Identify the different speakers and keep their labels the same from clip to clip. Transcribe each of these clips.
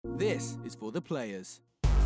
Speaker 1: This is for the players.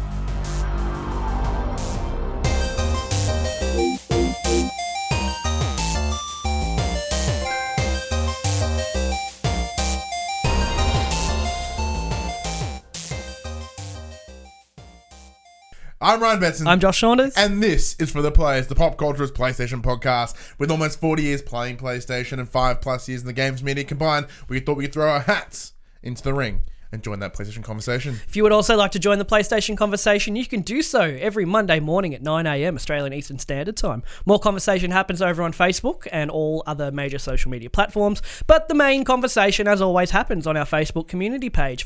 Speaker 2: I'm Ryan Betson.
Speaker 3: I'm Josh Saunders.
Speaker 2: And this is For the Players, the pop culturist PlayStation podcast. With almost 40 years playing PlayStation and 5+ years in the games media combined, we thought we could throw our hats into the ring and join that PlayStation conversation.
Speaker 3: If you would also like to join the PlayStation conversation, you can do so every Monday morning at 9 a.m. Australian Eastern Standard Time. More conversation happens over on Facebook and all other major social media platforms, but the main conversation, as always, happens on our Facebook community page,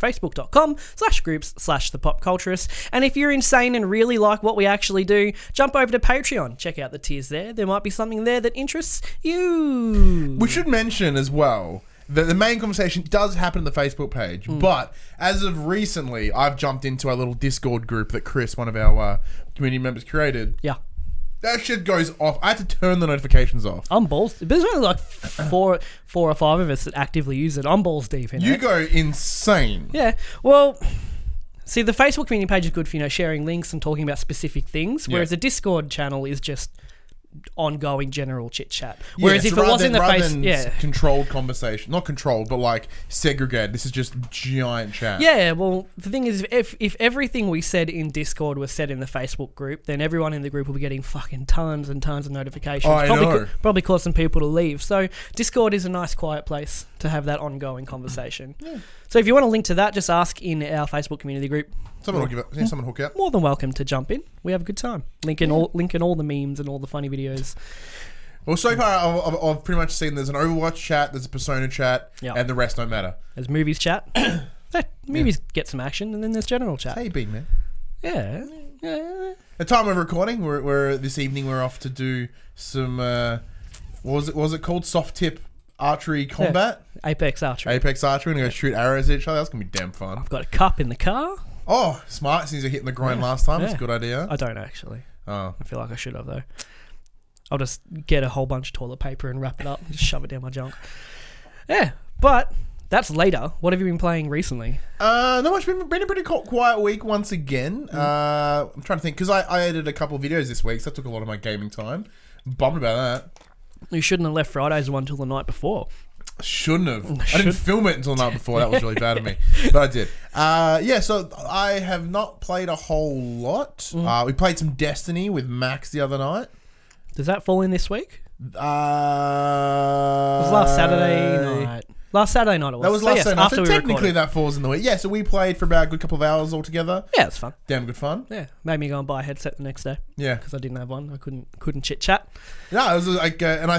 Speaker 3: facebook.com/groups/thepopculturist. And if you're insane and really like what we actually do, jump over to Patreon. Check out the tiers there. There might be something there that interests you.
Speaker 2: We should mention as well that the main conversation does happen on the Facebook page, but as of recently, I've jumped into our little Discord group that Chris, one of our community members, created.
Speaker 3: Yeah.
Speaker 2: That shit goes off. I had to turn the notifications off.
Speaker 3: I'm balls. There's only like four or five of us that actively use it. I'm balls deep in it.
Speaker 2: You go insane.
Speaker 3: Yeah. Well, see, the Facebook community page is good for, sharing links and talking about specific things, whereas the Discord channel is just ongoing general chit chat. Whereas if it was in the
Speaker 2: controlled conversation, not controlled, but like segregated. This is just giant chat.
Speaker 3: Yeah, well, the thing is, if everything we said in Discord was said in the Facebook group, then everyone in the group will be getting fucking tons and tons of notifications. Probably causing people to leave. So Discord is a nice, quiet place to have that ongoing conversation. Yeah. So if you want a link to that, just ask in our Facebook community group.
Speaker 2: Someone hook up.
Speaker 3: More than welcome to jump in. We have a good time. Linking all the memes and all the funny videos.
Speaker 2: Well, so far I've pretty much seen there's an Overwatch chat, there's a Persona chat, and the rest don't matter.
Speaker 3: There's movies chat. Movies get some action, and then there's general chat.
Speaker 2: How you been, man?
Speaker 3: Yeah.
Speaker 2: The time of recording, we're this evening we're off to do some what was it called? Soft tip archery combat?
Speaker 3: Yeah. Apex Archery.
Speaker 2: We're gonna go shoot arrows at each other. That's gonna be damn fun.
Speaker 3: I've got a cup in the car.
Speaker 2: Oh, smart. Since you're hitting the groin last time, it's a good idea.
Speaker 3: I don't actually.
Speaker 2: Oh.
Speaker 3: I feel like I should have, though. I'll just get a whole bunch of toilet paper and wrap it up and just shove it down my junk. Yeah, but that's later. What have you been playing recently?
Speaker 2: Not much. Been a pretty quiet week once again. I'm trying to think, because I edited a couple of videos this week, so that took a lot of my gaming time. Bummed about that.
Speaker 3: You shouldn't have left Friday's one till the night before.
Speaker 2: Shouldn't have. I didn't film it until the night before. That was really bad of me. But I did. So I have not played a whole lot. We played some Destiny with Max the other night.
Speaker 3: Does that fall in this week?
Speaker 2: It
Speaker 3: was last Saturday night. Last Saturday night it was.
Speaker 2: That was last Saturday night.
Speaker 3: After
Speaker 2: So
Speaker 3: we
Speaker 2: technically
Speaker 3: recorded.
Speaker 2: that falls in the week. Yeah, so we played for about a good couple of hours altogether.
Speaker 3: Yeah, it's fun.
Speaker 2: Damn good fun.
Speaker 3: Yeah, made me go and buy a headset the next day.
Speaker 2: Yeah.
Speaker 3: Because I didn't have one. I couldn't chit chat.
Speaker 2: No, it was like,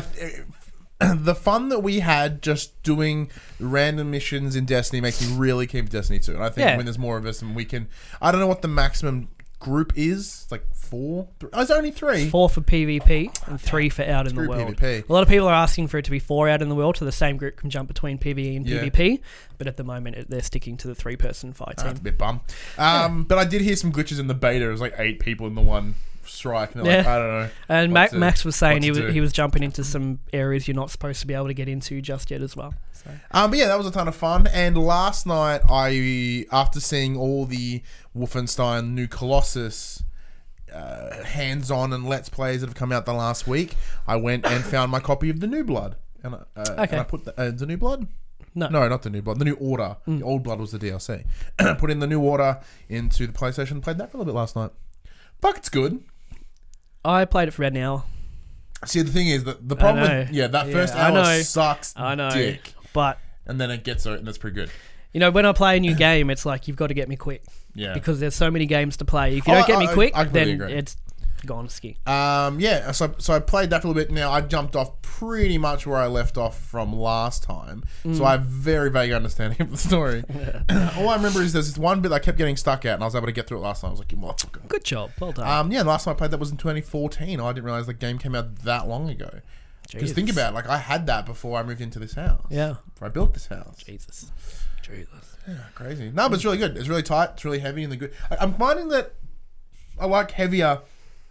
Speaker 2: the fun that we had just doing random missions in Destiny makes me really keep Destiny 2. And I think when there's more of us and we can... I don't know what the maximum group is. It's like 4? It's only 3.
Speaker 3: 4 for PvP and 3 for out in the world.
Speaker 2: PvP.
Speaker 3: A lot of people are asking for it to be 4 out in the world so the same group can jump between PvE and PvP. But at the moment, they're sticking to the 3-person fight team.
Speaker 2: That's a bit bum. But I did hear some glitches in the beta. It was like 8 people in the one strike. And like, I don't know.
Speaker 3: And Max was saying he was jumping into some areas you're not supposed to be able to get into just yet as well. So.
Speaker 2: But yeah, that was a ton of fun. And last night, after seeing all the Wolfenstein New Colossus hands-on and Let's Plays that have come out the last week, I went and found my copy of The New Blood. And I put The New Blood? No, not The New Blood. The New Order. The Old Blood was the DLC. I put in The New Order into the PlayStation and played that for a little bit last night. Fuck, it's good.
Speaker 3: I played it for about an hour.
Speaker 2: See, the thing is that the problem first hour sucks dick.
Speaker 3: But
Speaker 2: and then it gets and that's pretty good.
Speaker 3: When I play a new game, it's like you've got to get me quick.
Speaker 2: Yeah.
Speaker 3: Because there's so many games to play. If you don't get me quick, then
Speaker 2: agree.
Speaker 3: it's gone ski.
Speaker 2: So I played that for a little bit. Now I jumped off pretty much where I left off from last time. So I have very vague understanding of the story. All I remember is there's this one bit I kept getting stuck at and I was able to get through it last time. I was like, you motherfucker.
Speaker 3: Good job. Well done.
Speaker 2: The last time I played that was in 2014. I didn't realize the game came out that long ago. Because think about it, I had that before I moved into this house.
Speaker 3: Yeah.
Speaker 2: Before I built this house.
Speaker 3: Jesus.
Speaker 2: Yeah, crazy. No, but it's really good. It's really tight. It's really heavy and the good. I'm finding that I like heavier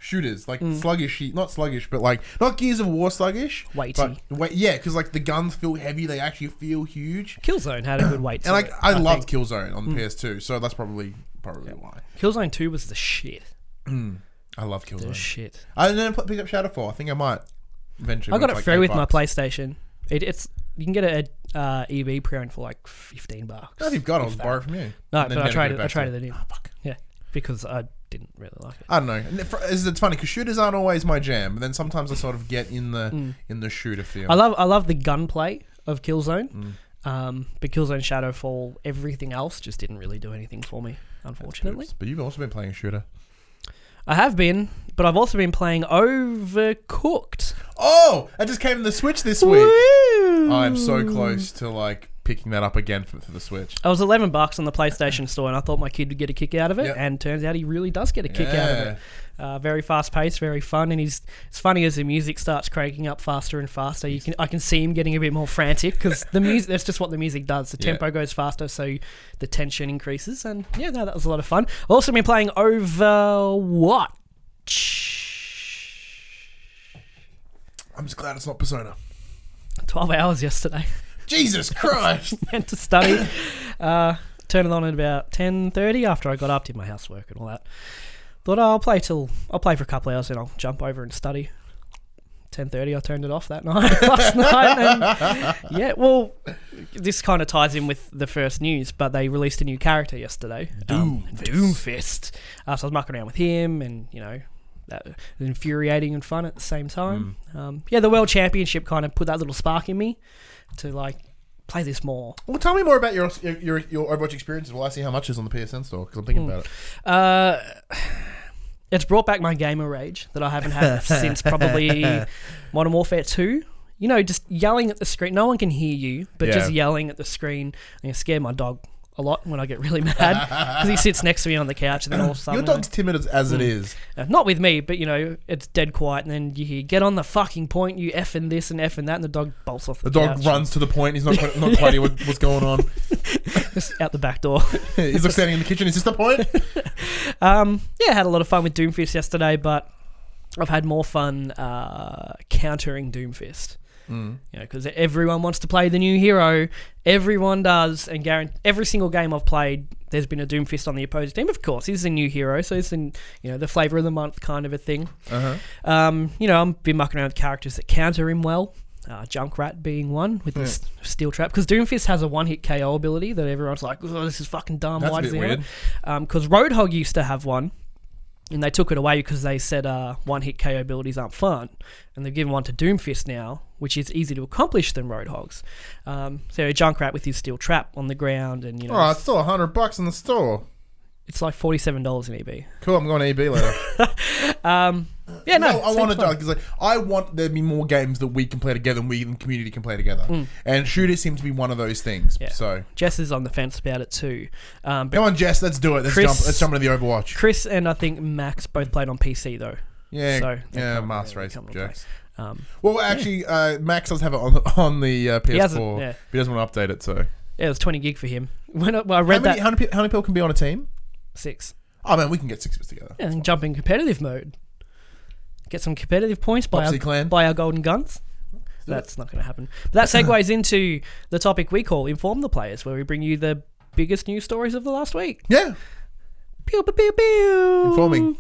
Speaker 2: shooters, like sluggish, not sluggish, but like not Gears of War sluggish,
Speaker 3: weighty.
Speaker 2: Yeah, because like the guns feel heavy, they actually feel huge.
Speaker 3: Killzone had a good weight.
Speaker 2: And like I loved Killzone on the PS2, so that's probably why.
Speaker 3: Killzone 2 was the shit.
Speaker 2: I love Killzone.
Speaker 3: The shit.
Speaker 2: I didn't pick up Shadowfall. I think I might eventually.
Speaker 3: I got it
Speaker 2: like
Speaker 3: free with my PlayStation. It's you can get it at EB pre-owned for like $15.
Speaker 2: If you've got it, I'll borrow it from you.
Speaker 3: No, but I traded it in. Oh, fuck. Yeah, because I didn't really like it.
Speaker 2: I don't know. It's funny because shooters aren't always my jam, but then sometimes I sort of get in the shooter feel.
Speaker 3: I love the gunplay of Killzone. But Killzone Shadowfall, everything else just didn't really do anything for me, unfortunately.
Speaker 2: But you've also been playing a shooter.
Speaker 3: I have been, but I've also been playing Overcooked.
Speaker 2: Oh, I just came to the Switch this week.
Speaker 3: Woo!
Speaker 2: I'm so close to like picking that up again for the Switch.
Speaker 3: I was $11 on the PlayStation Store, and I thought my kid would get a kick out of it, and turns out he really does get a kick out of it. Very fast paced, very fun, and it's funny as the music starts cranking up faster and faster. I can see him getting a bit more frantic because the music. That's just what the music does. The tempo goes faster, so the tension increases, and that was a lot of fun. I've also been playing Overwatch.
Speaker 2: I'm just glad it's not Persona.
Speaker 3: 12 hours yesterday.
Speaker 2: Jesus Christ!
Speaker 3: Went to study. Turned it on at about 10:30 after I got up, did my housework and all that. Thought I'll play for a couple of hours and I'll jump over and study. 10:30 I turned it off that night last night. And this kind of ties in with the first news, but they released a new character yesterday. Doomfist. So I was mucking around with him and, that was infuriating and fun at the same time. The World Championship kind of put that little spark in me to like play this more.
Speaker 2: Well, tell me more about your Overwatch experiences while I see how much is on the PSN store because I'm thinking about
Speaker 3: it. It's brought back my gamer rage that I haven't had since probably Modern Warfare 2. Just yelling at the screen. No one can hear you, but just yelling at the screen. I scare my dog a lot when I get really mad because he sits next to me on the couch and then all of a sudden...
Speaker 2: Your dog's timid as it is.
Speaker 3: Not with me, but, it's dead quiet and then you hear, get on the fucking point, you effing this and effing that, and the dog bolts off the couch.
Speaker 2: Dog runs to the point. He's not quite here what's going on.
Speaker 3: Just out the back door.
Speaker 2: He's like standing in the kitchen. Is this the point?
Speaker 3: I had a lot of fun with Doomfist yesterday, but I've had more fun countering Doomfist. Because everyone wants to play the new hero. Everyone does, and every single game I've played, there's been a Doomfist on the opposing team. Of course, he's a new hero, so it's the flavor of the month kind of a thing. I've been mucking around with characters that counter him well. Junkrat being one with the steel trap, because Doomfist has a one-hit KO ability that everyone's like, "Oh, this is fucking dumb."
Speaker 2: That's a bit weird.
Speaker 3: Because Roadhog used to have one. And they took it away because they said one-hit KO abilities aren't fun. And they've given one to Doomfist now, which is easier to accomplish than Roadhogs. So Junkrat with his steel trap on the ground and,
Speaker 2: Oh, it's still $100 in the store.
Speaker 3: It's like $47 in EB.
Speaker 2: Cool, I'm going to EB later. I want to because I want there to be more games that we can play together and we in the community can play together. And shooters seem to be one of those things. Yeah. So
Speaker 3: Jess is on the fence about it too.
Speaker 2: Come on, Jess, let's do it. Let's jump into the Overwatch.
Speaker 3: Chris and I think Max both played on PC though.
Speaker 2: Yeah, Master Race jokes. Max does have it on the PS4. He doesn't want to update it, so
Speaker 3: it was 20 gig for him. When I read
Speaker 2: how many people can be on a team?
Speaker 3: 6.
Speaker 2: Oh man, we can get 6 of us together.
Speaker 3: Yeah, and jump in competitive mode. Get some competitive points by our golden guns. That's not going to happen. But that segues into the topic we call Inform the Players, where we bring you the biggest news stories of the last week.
Speaker 2: Yeah.
Speaker 3: Pew, pew, pew, pew.
Speaker 2: Inform.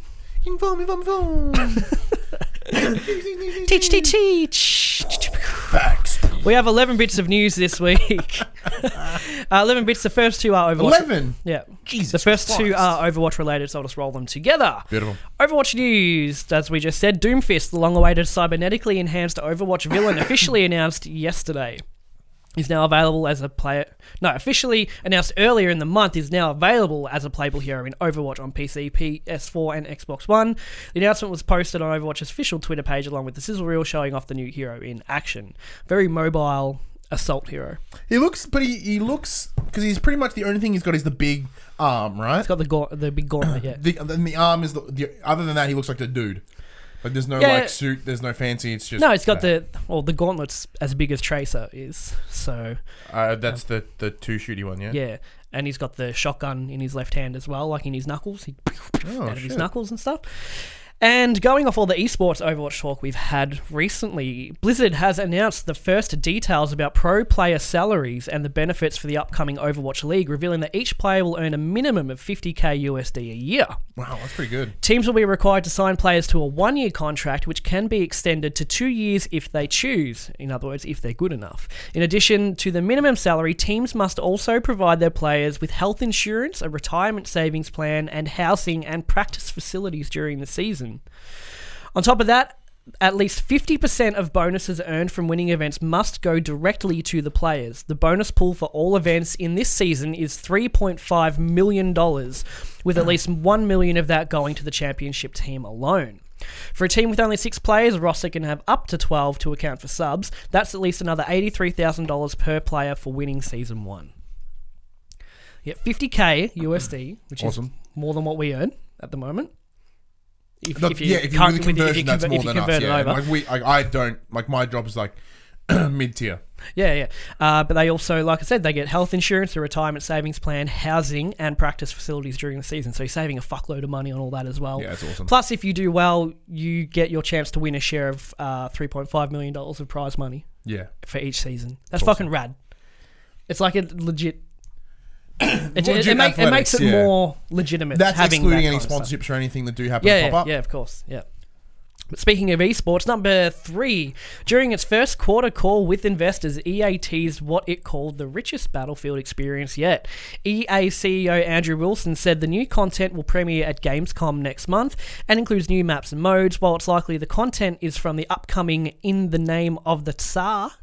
Speaker 3: Teach.
Speaker 2: Facts.
Speaker 3: We have 11 bits of news this week. 11 bits. The first 2 are Overwatch.
Speaker 2: 11?
Speaker 3: Yeah.
Speaker 2: Jesus
Speaker 3: The first
Speaker 2: Christ.
Speaker 3: 2 are Overwatch related, so I'll just roll them together.
Speaker 2: Beautiful.
Speaker 3: Overwatch news. As we just said, Doomfist, the long-awaited cybernetically enhanced Overwatch villain, officially announced yesterday. Is now available as a player... No, officially announced earlier in the month, is now available as a playable hero in Overwatch on PC, PS4 and Xbox One. The announcement was posted on Overwatch's official Twitter page along with the sizzle reel showing off the new hero in action. Very mobile assault hero.
Speaker 2: He looks... Because he's pretty much the only thing he's got is the big arm, right?
Speaker 3: He's got the big gauntlet, yeah.
Speaker 2: The arm is the... Other than that, he looks like the dude. Like there's no suit, there's no fancy. It's just
Speaker 3: it's got the gauntlet's as big as Tracer is. So
Speaker 2: that's the 2-shooty one, yeah.
Speaker 3: Yeah, and he's got the shotgun in his left hand as well, like in his knuckles. He out of his knuckles and stuff. And going off all the esports Overwatch talk we've had recently, Blizzard has announced the first details about pro player salaries and the benefits for the upcoming Overwatch League, revealing that each player will earn a minimum of $50,000 USD a year.
Speaker 2: Wow, that's pretty good.
Speaker 3: Teams will be required to sign players to a 1-year contract, which can be extended to 2 years if they choose. In other words, if they're good enough. In addition to the minimum salary, teams must also provide their players with health insurance, a retirement savings plan, and housing and practice facilities during the season. On top of that, at least 50% of bonuses earned from winning events must go directly to the players. The bonus pool for all events in this season is $3.5 million, with at least $1 million of that going to the championship team alone. For a team with only 6 players, a roster can have up to 12 to account for subs. That's at least another $83,000 per player for winning Season 1. Yeah, $50,000 USD, which
Speaker 2: awesome.
Speaker 3: is more than what we earn at the moment.
Speaker 2: If you do the conversion, that's more than us. Yeah. I don't, like, my job is like mid-tier.
Speaker 3: Yeah. But they also, like I said, they get health insurance, a retirement savings plan, housing, and practice facilities during the season. So you're saving a fuckload of money on all that as well.
Speaker 2: Yeah, that's awesome.
Speaker 3: Plus, if you do well, you get your chance to win a share of $3.5 million of prize money.
Speaker 2: Yeah.
Speaker 3: For each season. That's fucking rad. It's like a legit... It makes it more legitimate.
Speaker 2: That's
Speaker 3: having
Speaker 2: excluding
Speaker 3: that
Speaker 2: any sponsorships or anything that do happen to pop up.
Speaker 3: Yeah, of course. Yeah. But speaking of esports, number 3, during its first quarter call with investors, EA teased what it called the richest Battlefield experience yet. EA CEO Andrew Wilson said the new content will premiere at Gamescom next month and includes new maps and modes, while it's likely the content is from the upcoming In the Name of the Tsar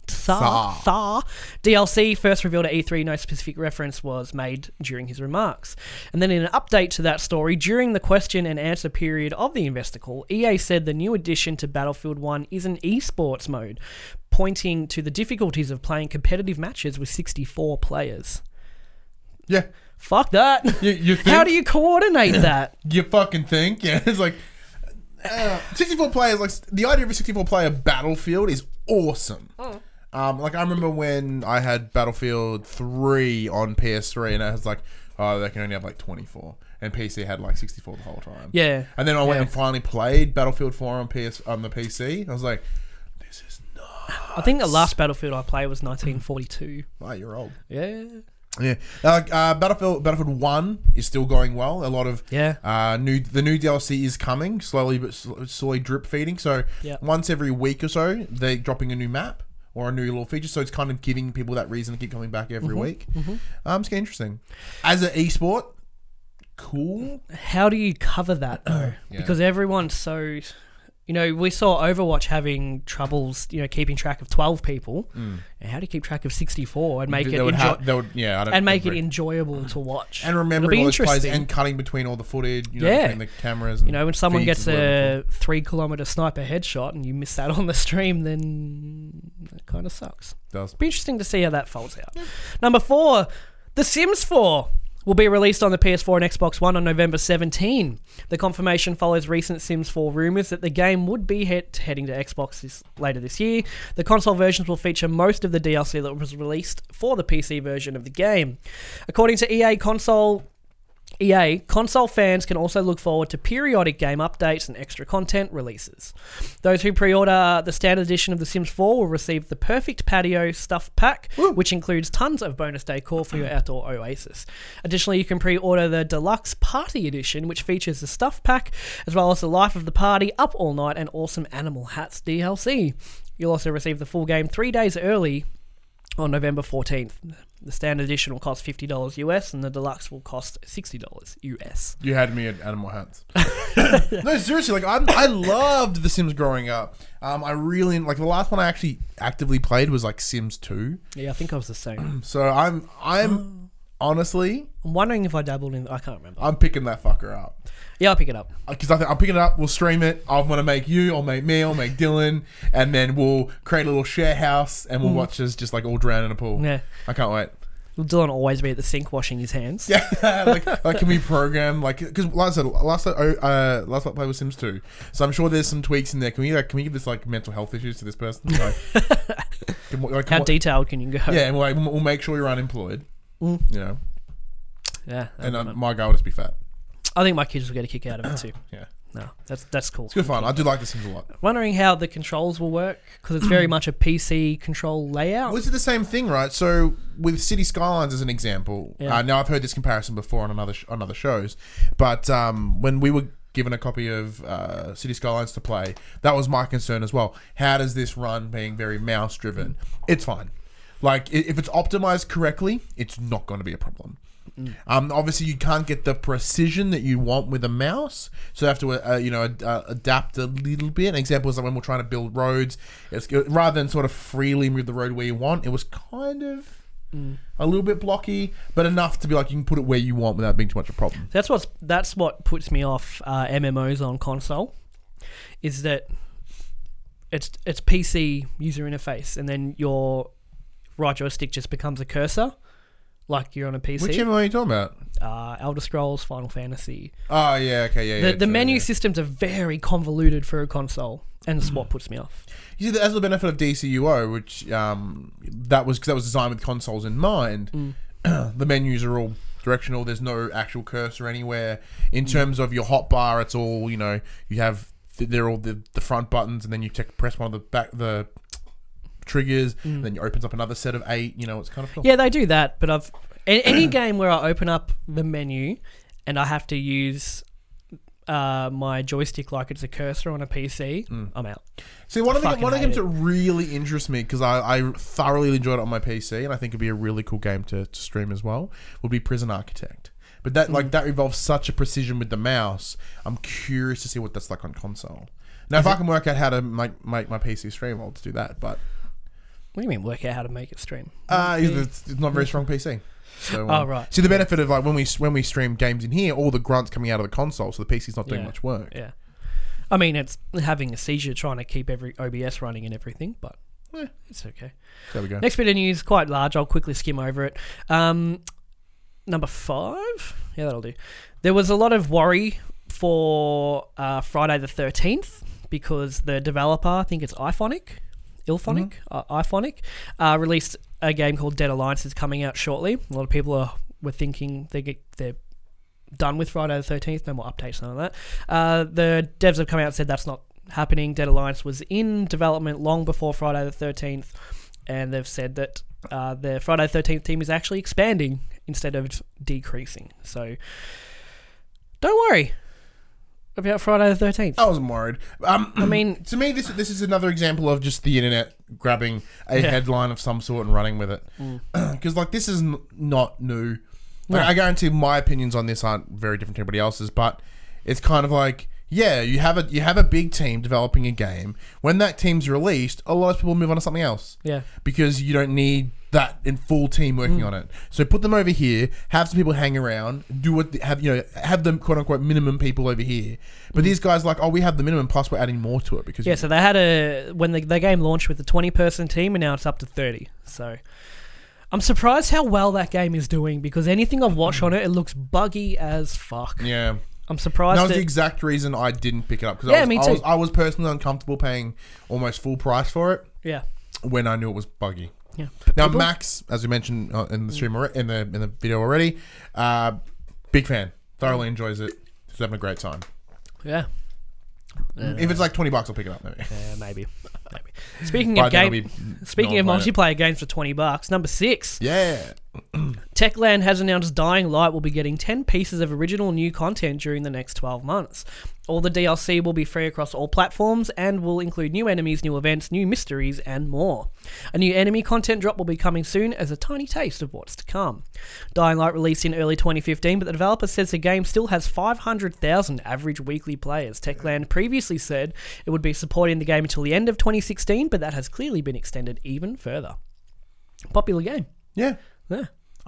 Speaker 3: DLC, first revealed at E3. No specific reference was made during his remarks. And then in an update to that story, during the question and answer period of the investor call, EA said the new addition to Battlefield 1 is an esports mode, pointing to the difficulties of playing competitive matches with 64 players.
Speaker 2: Yeah.
Speaker 3: Fuck that.
Speaker 2: You think?
Speaker 3: How do you coordinate that?
Speaker 2: You fucking think? Yeah, it's like 64 players. Like, the idea of a 64 player Battlefield is awesome.
Speaker 3: Oh.
Speaker 2: Like, I remember when I had Battlefield 3 on PS3, and I was like, oh, they can only have like 24. And PC had like 64 the whole time.
Speaker 3: Yeah.
Speaker 2: And then I went and finally played Battlefield 4 on the PC. I was like, this is nuts.
Speaker 3: I think the last Battlefield I played was 1942.
Speaker 2: Wow, you're old.
Speaker 3: Yeah.
Speaker 2: Yeah. Battlefield 1 is still going well. A lot of the new DLC is coming slowly drip feeding. So once every week or so, they're dropping a new map or a new little feature. So it's kind of giving people that reason to keep coming back every week. Mm-hmm. It's getting interesting. As an esport, cool.
Speaker 3: How do you cover that though? Because everyone's so... You know, we saw Overwatch having troubles, keeping track of 12 people. And how do you keep track of 64 and make it enjoyable to watch?
Speaker 2: And remembering all those plays and cutting between all the footage, between the cameras. And
Speaker 3: when someone gets a 3-kilometer sniper headshot and you miss that on the stream, then it kind of sucks.
Speaker 2: It does.
Speaker 3: Be interesting to see how that folds out. Number 4, The Sims 4. Will be released on the PS4 and Xbox One on November 17. The confirmation follows recent Sims 4 rumours that the game would be heading to Xbox later this year. The console versions will feature most of the DLC that was released for the PC version of the game. According to EA, console fans can also look forward to periodic game updates and extra content releases. Those who pre-order the standard edition of The Sims 4 will receive the Perfect Patio Stuff Pack, which includes tons of bonus decor for your outdoor oasis. Additionally, you can pre-order the Deluxe Party Edition, which features the Stuff Pack, as well as the Life of the Party, Up All Night, and Awesome Animal Hats DLC. You'll also receive the full game 3 days early on November 14th. The standard edition will cost $50 US and the deluxe will cost $60 US.
Speaker 2: You had me at animal hats. No, seriously, I loved The Sims growing up. I really, the last one I actually actively played was Sims 2.
Speaker 3: Yeah, I think I was the same.
Speaker 2: So I'm honestly...
Speaker 3: I'm wondering if I dabbled in... I can't remember.
Speaker 2: I'm picking that fucker up.
Speaker 3: Yeah, I'll pick it up.
Speaker 2: Because I'm picking it up, we'll stream it, I'm going to make you, I'll make me, I'll make Dylan, and then we'll create a little share house, and we'll watch us just all drown in a pool. Yeah. I can't wait.
Speaker 3: Will Dylan always be at the sink washing his hands?
Speaker 2: Yeah, can we program, because like I said, last I played was Sims 2, so I'm sure there's some tweaks in there. Can we give this, mental health issues to this person?
Speaker 3: How detailed can you go?
Speaker 2: Yeah, and we'll make sure you're unemployed,
Speaker 3: Yeah.
Speaker 2: And my goal is to be fat.
Speaker 3: I think my kids will get a kick out of it too.
Speaker 2: Yeah.
Speaker 3: No, that's cool.
Speaker 2: It's good fun. I do like The Sims a lot.
Speaker 3: Wondering how the controls will work, because it's very much a PC control layout.
Speaker 2: Well, this is the same thing, right? So with City Skylines as an example, now I've heard this comparison before on other shows, but when we were given a copy of City Skylines to play, that was my concern as well. How does this run being very mouse driven? It's fine. Like, if it's optimized correctly, it's not going to be a problem. Obviously, you can't get the precision that you want with a mouse, so you have to, adapt a little bit. An example is like when we're trying to build roads, rather than sort of freely move the road where you want, it was kind of a little bit blocky, but enough to be like you can put it where you want without being too much of a problem.
Speaker 3: That's what puts me off MMOs on console, is that it's PC user interface, and then your right joystick just becomes a cursor, like you're on a PC.
Speaker 2: Which MMO are you talking about?
Speaker 3: Elder Scrolls, Final Fantasy.
Speaker 2: Oh, yeah, okay, yeah.
Speaker 3: The menu systems are very convoluted for a console, and it's what puts me off.
Speaker 2: You see, that's the benefit of DCUO, which that was designed with consoles in mind. The menus are all directional. There's no actual cursor anywhere. In terms of your hotbar, it's all, you have they're all the front buttons, and then you press one of the triggers, and then it opens up another set of 8. It's kind of cool.
Speaker 3: Yeah, they do that, but any game where I open up the menu and I have to use my joystick like it's a cursor on a PC, I'm out.
Speaker 2: See, one of the games that really interests me, because I thoroughly enjoyed it on my PC, and I think it'd be a really cool game to stream as well, would be Prison Architect. But that involves such a precision with the mouse. I'm curious to see what that's like on console. Now, if I can work out how to make my PC stream, I'll just do that. But
Speaker 3: what do you mean work out how to make it stream?
Speaker 2: It's not a very strong PC. So,
Speaker 3: right.
Speaker 2: See, the benefit of like when we stream games in here, all the grunt's coming out of the console, so the PC's not doing much work.
Speaker 3: Yeah. I mean, it's having a seizure trying to keep every OBS running and everything, but it's okay.
Speaker 2: There we go.
Speaker 3: Next bit of news, quite large. I'll quickly skim over it. Number 5? Yeah, that'll do. There was a lot of worry for Friday the 13th because the developer, I think it's iPhonic, released a game called Dead Alliance is coming out shortly. A lot of people were thinking they're done with Friday the 13th, no more updates, none of that. The devs have come out and said that's not happening. Dead Alliance was in development long before Friday the 13th, and they've said that the Friday the 13th team is actually expanding instead of decreasing. So don't worry about Friday the 13th.
Speaker 2: I wasn't worried.
Speaker 3: I mean,
Speaker 2: to me, this is another example of just the internet grabbing a headline of some sort and running with it. Because this is not new.
Speaker 3: No.
Speaker 2: I guarantee my opinions on this aren't very different to anybody else's, but it's kind of like, you have a big team developing a game. When that team's released, a lot of people move on to something else.
Speaker 3: Yeah.
Speaker 2: Because you don't need that in full team working on it. So put them over here, have some people hang around, have them quote unquote minimum people over here. But these guys we have the minimum plus we're adding more to it because
Speaker 3: so they had when the game launched with a 20-person team, and now it's up to 30. So I'm surprised how well that game is doing, because anything I've watched on it looks buggy as fuck.
Speaker 2: Yeah.
Speaker 3: I'm surprised.
Speaker 2: That was the exact reason I didn't pick it up, because
Speaker 3: me too.
Speaker 2: I was personally uncomfortable paying almost full price for it.
Speaker 3: Yeah.
Speaker 2: When I knew it was buggy.
Speaker 3: Yeah.
Speaker 2: Now Max, as we mentioned in the stream in the video already, big fan. Thoroughly enjoys it. He's having a great time.
Speaker 3: Yeah.
Speaker 2: If it's like $20, I'll pick it up. Maybe.
Speaker 3: Yeah, maybe. Speaking of multiplayer games for $20, number 6.
Speaker 2: Yeah.
Speaker 3: Techland has announced Dying Light will be getting 10 pieces of original new content during the next 12 months. All the DLC will be free across all platforms and will include new enemies, new events, new mysteries, and more. A new enemy content drop will be coming soon as a tiny taste of what's to come. Dying Light released in early 2015, but the developer says the game still has 500,000 average weekly players. Techland previously said it would be supporting the game until the end of 2016, but that has clearly been extended even further. Popular game.
Speaker 2: Yeah.
Speaker 3: Yeah.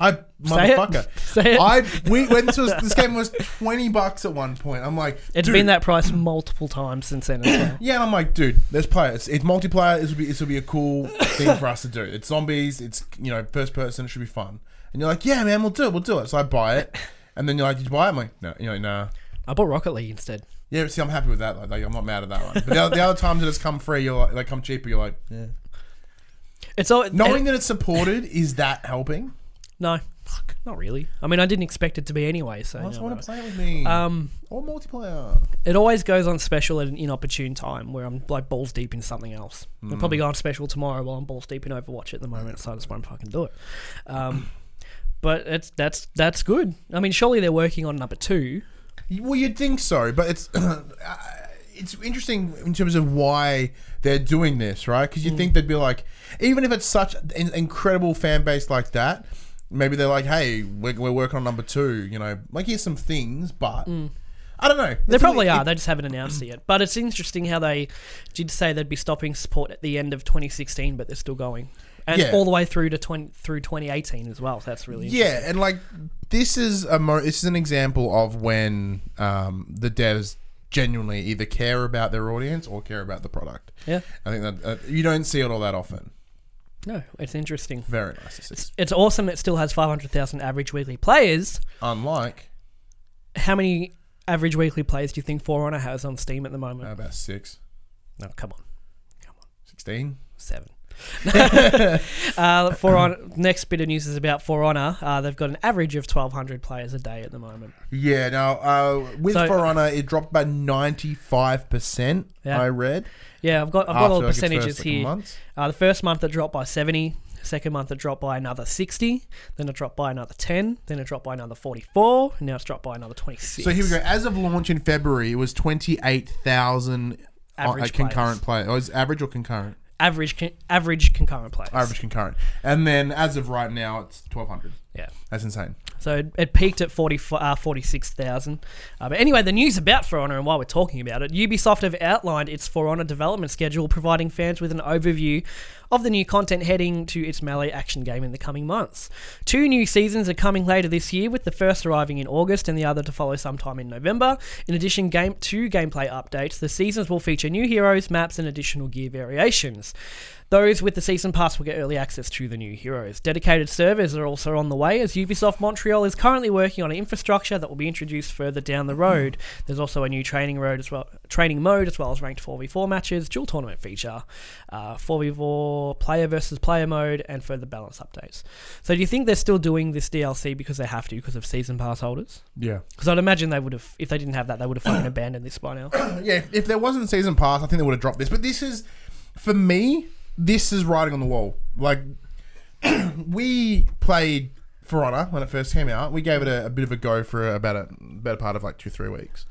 Speaker 2: Say it. We went to this game was $20 at one point. I'm like,
Speaker 3: it's been that price multiple times since then as well.
Speaker 2: Yeah, and I'm like, dude, let's play it. It's multiplayer. This will be a cool thing for us to do. It's zombies. It's first person. It should be fun. And you're like, yeah, man, we'll do it. So I buy it, and then you're like, did you buy it? I'm like, no. You're like, nah.
Speaker 3: I bought Rocket League instead.
Speaker 2: Yeah, see, I'm happy with that. Like I'm not mad at that one. But the other times that it's come free, you're like come cheaper. You're like, yeah.
Speaker 3: It's all
Speaker 2: knowing that it's supported. Is that helping?
Speaker 3: No.
Speaker 2: Fuck.
Speaker 3: Not really. I mean, I didn't expect it to be anyway. So
Speaker 2: I
Speaker 3: no,
Speaker 2: want
Speaker 3: no.
Speaker 2: to play it with me. Or multiplayer.
Speaker 3: It always goes on special at an inopportune time where I'm like balls deep in something else. I'll probably go on special tomorrow while I'm balls deep in Overwatch at the moment, so I just won't fucking do it. But that's good. I mean, surely they're working on number 2.
Speaker 2: Well, you'd think so, but it's it's interesting in terms of why they're doing this, right? Because you think they'd be like, even if it's such an incredible fan base like that, maybe they're like, hey, we're working on number 2, you know, like here's some things, but I don't know.
Speaker 3: They probably are. They just haven't announced it yet. But it's interesting how they did say they'd be stopping support at the end of 2016, but they're still going. And all the way through to 2018 as well. So that's really interesting.
Speaker 2: Yeah, and like this is an example of when the devs genuinely either care about their audience or care about the product.
Speaker 3: Yeah,
Speaker 2: I think that you don't see it all that often.
Speaker 3: No, it's interesting.
Speaker 2: Very nice to see.
Speaker 3: It's awesome. It still has 500,000 average weekly players.
Speaker 2: Unlike,
Speaker 3: how many average weekly players do you think For Honor has on Steam at the moment?
Speaker 2: About 6.
Speaker 3: No, come on.
Speaker 2: 16.
Speaker 3: 7. For Honor, next bit of news is about For Honor. They've got an average of 1,200 players a day at the moment.
Speaker 2: Yeah, now with For Honor, it dropped by 95%. I read.
Speaker 3: Yeah, I've got all the percentages here.
Speaker 2: Months.
Speaker 3: The first month it dropped by 70. Second month it dropped by another 60. Then it dropped by another 10. Then it dropped by another 44. And now it's dropped by another 26.
Speaker 2: So here we go. As of launch in February, it was 28,000 concurrent players. Oh, is average or concurrent?
Speaker 3: Average concurrent players.
Speaker 2: Average concurrent. And then as of right now, it's 1,200.
Speaker 3: Yeah.
Speaker 2: That's insane.
Speaker 3: So it peaked at 46,000. But anyway, the news about For Honor and why we're talking about it, Ubisoft have outlined its For Honor development schedule, providing fans with an overview of the new content heading to its melee action game in the coming months. 2 new seasons are coming later this year, with the first arriving in August and the other to follow sometime in November. In addition to gameplay updates, the seasons will feature new heroes, maps, and additional gear variations. Those with the Season Pass will get early access to the new heroes. Dedicated servers are also on the way, as Ubisoft Montreal is currently working on an infrastructure that will be introduced further down the road. There's also a new training mode as well as ranked 4v4 matches, dual tournament feature, 4v4 player versus player mode, and further balance updates. So do you think they're still doing this DLC because they have to, because of Season Pass holders?
Speaker 2: Yeah.
Speaker 3: Because I'd imagine they would have, if they didn't have that, they would have fucking abandoned this by now.
Speaker 2: Yeah, if there wasn't Season Pass, I think they would have dropped this. But this is, for me, this is writing on the wall. Like, we played For Honor when it first came out. We gave it a bit of a go for about a better part of like 2-3 weeks.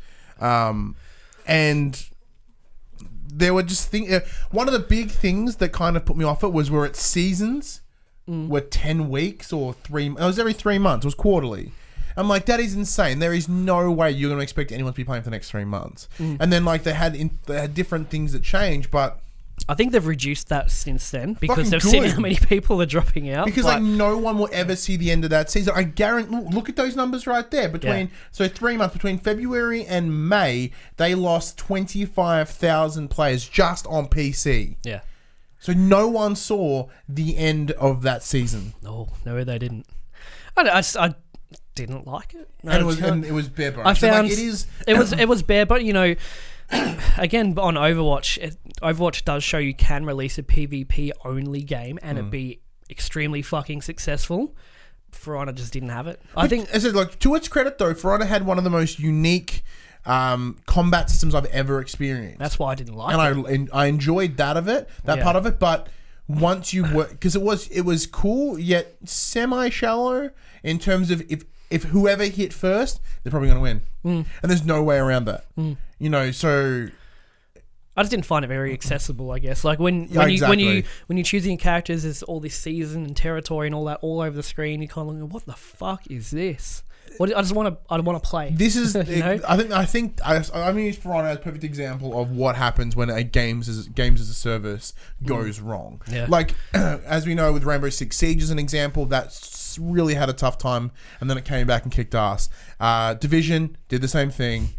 Speaker 2: And there were just one of the big things that kind of put me off it was where its seasons were 10 weeks or 3. It was every 3 months. It was quarterly. I'm like, that is insane. There is no way you're going to expect anyone to be playing for the next 3 months. And then like they had different things that change, but
Speaker 3: I think they've reduced that since then because they've seen how many people are dropping out.
Speaker 2: Because like no one will ever see the end of that season. I guarantee. Look at those numbers right there. So 3 months between February and May, they lost 25,000 players just on PC.
Speaker 3: Yeah.
Speaker 2: So no one saw the end of that season.
Speaker 3: No, they didn't. I didn't like it.
Speaker 2: And it was bare bones.
Speaker 3: I found it was bare, but you know. Again, on Overwatch, Overwatch does show you can release a PvP only game and it be extremely fucking successful. For Honor just didn't have it. I think,
Speaker 2: as I said, like to its credit though, For Honor had one of the most unique combat systems I've ever experienced.
Speaker 3: That's why I didn't like it.
Speaker 2: And I enjoyed that part of it. But once you work, because it was cool yet semi shallow in terms of if whoever hit first, they're probably going to win, and there's no way around that. You know, so
Speaker 3: I just didn't find it very accessible. I guess like when you're choosing characters, there's all this season and territory and all that all over the screen. You kind of look, what the fuck is this? I want to play.
Speaker 2: This is,
Speaker 3: you know?
Speaker 2: I think I'm using For Honor as a perfect example of what happens when a games as a service goes wrong.
Speaker 3: Yeah.
Speaker 2: Like as we know with Rainbow Six Siege as an example, that's really had a tough time, and then it came back and kicked ass. Division did the same thing.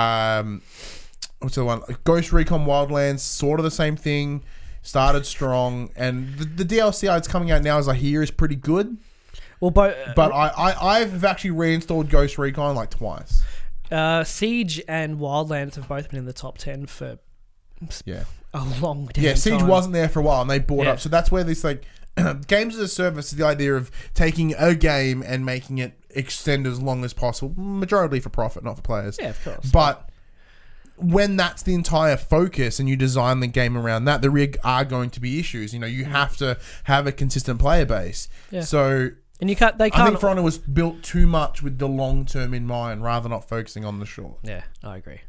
Speaker 2: What's the one? Ghost Recon Wildlands, sort of the same thing. Started strong, and the DLC that's coming out now, as I hear, is pretty good.
Speaker 3: Well, but
Speaker 2: I've actually reinstalled Ghost Recon like twice.
Speaker 3: Siege and Wildlands have both been in the top 10 for a long damn
Speaker 2: Siege
Speaker 3: time.
Speaker 2: wasn't there for a while, and they bought up. So that's where this like games as a service is the idea of taking a game and making it extend as long as possible, majority for profit, not for players.
Speaker 3: Yeah, of course.
Speaker 2: But when that's the entire focus and you design the game around that, there are going to be issues. You have to have a consistent player base.
Speaker 3: Yeah.
Speaker 2: So...
Speaker 3: And I think
Speaker 2: For Honor was built too much with the long term in mind, rather than not focusing on the short.
Speaker 3: Yeah, I agree.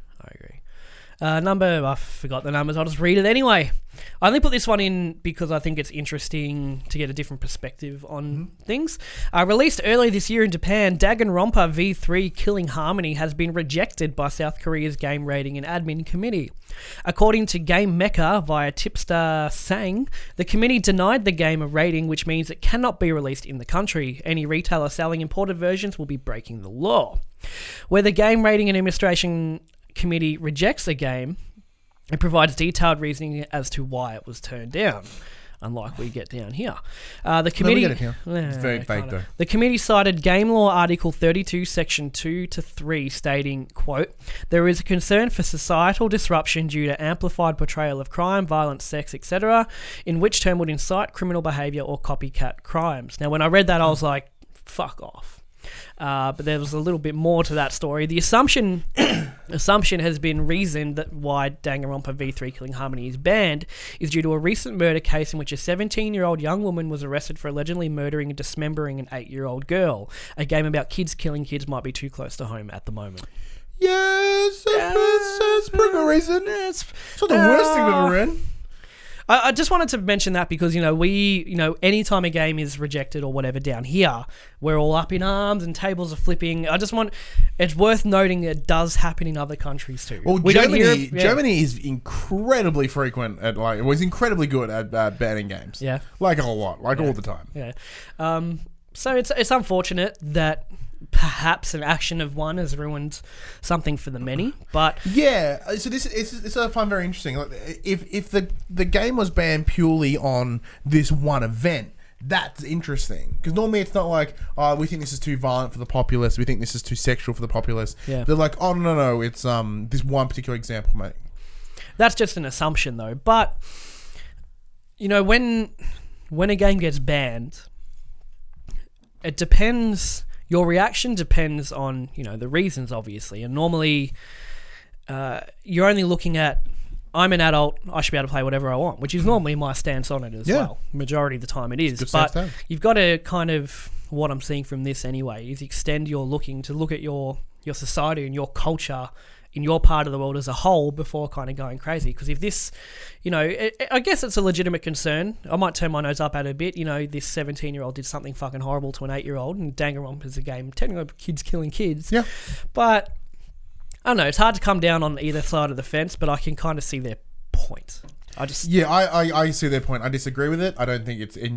Speaker 3: I forgot the numbers. I'll just read it anyway. I only put this one in because I think it's interesting to get a different perspective on things. Released earlier this year in Japan, Danganronpa V3 Killing Harmony has been rejected by South Korea's Game Rating and Admin Committee. According to Game Mecha via tipster Sang, the committee denied the game a rating, which means it cannot be released in the country. Any retailer selling imported versions will be breaking the law. Where the Game Rating and Administration Committee rejects a game, it provides detailed reasoning as to why it was turned down, unlike we get down here. The committee,
Speaker 2: we get it here. It's very vague though.
Speaker 3: The committee cited Game Law Article 32, Section 2 to 3, stating, quote, "There is a concern for societal disruption due to amplified portrayal of crime, violence, sex, etc., in which term would incite criminal behaviour or copycat crimes." Now, when I read that, I was like, fuck off. But there was a little bit more to that story. The assumption has been reasoned that why Danganronpa V3 Killing Harmony is banned is due to a recent murder case in which a 17-year-old young woman was arrested for allegedly murdering and dismembering an 8-year-old girl. A game about kids killing kids might be too close to home at the moment.
Speaker 2: Yes, it's pretty good reason. It's not the worst thing I've ever read.
Speaker 3: I just wanted to mention that because, anytime a game is rejected or whatever down here, we're all up in arms and tables are flipping. It's worth noting that it does happen in other countries too.
Speaker 2: Well, Germany is incredibly frequent was incredibly good at banning games.
Speaker 3: Yeah.
Speaker 2: Like a lot, all the time.
Speaker 3: Yeah. So it's unfortunate that perhaps an action of one has ruined something for the many, but
Speaker 2: yeah. So this I find very interesting. Like, if the game was banned purely on this one event, that's interesting because normally it's not like, oh, we think this is too violent for the populace, we think this is too sexual for the populace.
Speaker 3: Yeah.
Speaker 2: They're like, oh no, it's this one particular example, mate.
Speaker 3: That's just an assumption though. But when a game gets banned, it depends. Your reaction depends on, the reasons, obviously. And normally, you're only looking at, I'm an adult, I should be able to play whatever I want, which is normally my stance on it as well. Majority of the time it is. But you've got to kind of, what I'm seeing from this anyway, is extend your looking to look at your society and your culture in your part of the world as a whole before kind of going crazy. Because if this, I guess it's a legitimate concern. I might turn my nose up at it a bit. This 17-year-old did something fucking horrible to an 8-year-old, and Danganronpa is a game technically kids killing kids.
Speaker 2: Yeah.
Speaker 3: But I don't know. It's hard to come down on either side of the fence, but I can kind of see their point. I see their point. I disagree with it. I don't think it's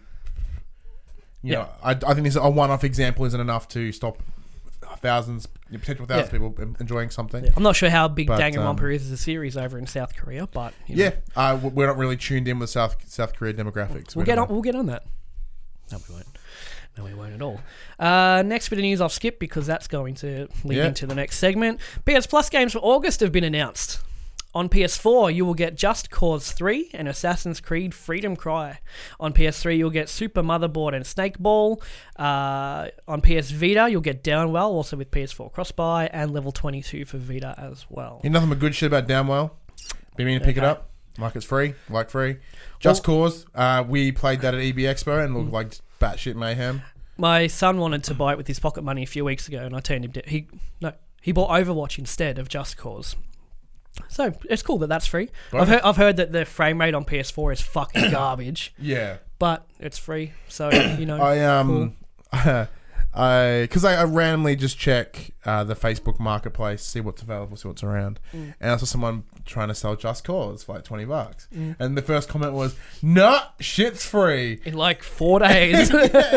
Speaker 3: I think this a one-off example isn't enough to stop potential thousands of people enjoying something. Yeah. I'm not sure how big Danganronpa is as a series over in South Korea, but
Speaker 2: we're not really tuned in with South Korea demographics.
Speaker 3: We'll get on that. No, we won't. No, we won't at all. Next bit of news I'll skip because that's going to lead into the next segment. PS Plus games for August have been announced. On PS4, you will get Just Cause 3 and Assassin's Creed Freedom Cry. On PS3, you'll get Super Motherboard and Snakeball. On PS Vita, you'll get Downwell, also with PS4 cross-buy, and Level 22 for Vita as well.
Speaker 2: You know nothing but good shit about Downwell? Been meaning to pick it up. Like it's free. Just Cause. We played that at EB Expo and looked like batshit mayhem. My
Speaker 3: son wanted to buy it with his pocket money a few weeks ago, and I turned him down. He bought Overwatch instead of Just Cause. So it's cool that that's free. I've heard that the frame rate on PS4 is fucking garbage.
Speaker 2: Yeah,
Speaker 3: but it's free, so
Speaker 2: cool. Because I randomly just check the Facebook Marketplace, see what's available, see what's around, and I saw someone trying to sell Just Cause for like $20, and the first comment was, "Nah, shit's free
Speaker 3: in like 4 days."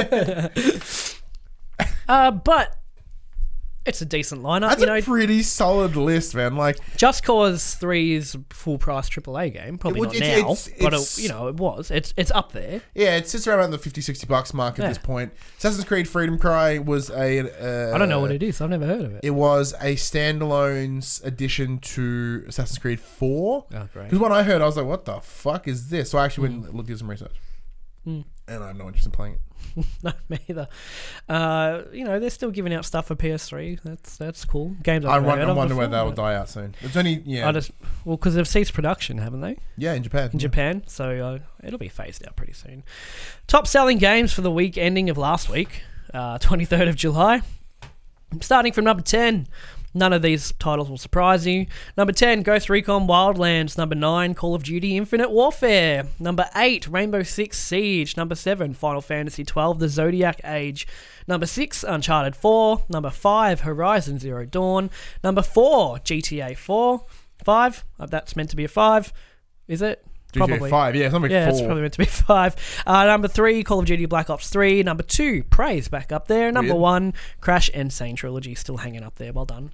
Speaker 3: But it's a decent lineup.
Speaker 2: That's a pretty solid list, man. Like
Speaker 3: Just Cause 3 is full price AAA game. Probably not now, but it was. It's up there.
Speaker 2: Yeah, it sits around the $50-$60 mark at this point. Assassin's Creed Freedom Cry was I
Speaker 3: don't know what it is. I've never heard of it.
Speaker 2: It was a standalone addition to Assassin's Creed 4.
Speaker 3: Oh, great.
Speaker 2: Because when I heard, I was like, "What the fuck is this?" So I actually went and looked at some research. and I have no interest in playing it.
Speaker 3: No, me either. They're still giving out stuff for PS3. That's cool. Games
Speaker 2: I wonder whether that will die out soon. It's only
Speaker 3: because they've ceased production, haven't they?
Speaker 2: Yeah, in Japan.
Speaker 3: Japan, so it'll be phased out pretty soon. Top selling games for the week ending of last week, 23rd of July. Starting from number 10. None of these titles will surprise you. Number 10, Ghost Recon Wildlands. Number 9, Call of Duty Infinite Warfare. Number 8, Rainbow Six Siege. Number 7, Final Fantasy XII The Zodiac Age. Number 6, Uncharted 4. Number 5, Horizon Zero Dawn. Number 4, GTA 4. 5, that's meant to be a 5. Is it?
Speaker 2: GTA 5, yeah, something 4.
Speaker 3: Yeah, it's probably meant to be 5. Number 3, Call of Duty Black Ops 3. Number 2, Praise back up there. Number 1, Crash Insane Trilogy still hanging up there. Well done.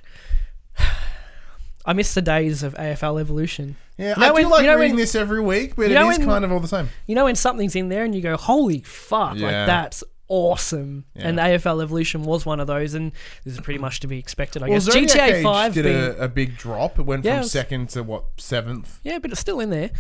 Speaker 3: I miss the days of AFL Evolution.
Speaker 2: Yeah, I do like reading this every week, but it is kind of all the same.
Speaker 3: You know when something's in there and you go, holy fuck, like that's awesome. Yeah. And AFL Evolution was one of those, and this is pretty much to be expected, I guess. GTA 5
Speaker 2: did a big drop. It went from 2nd to 7th?
Speaker 3: Yeah, but it's still in there.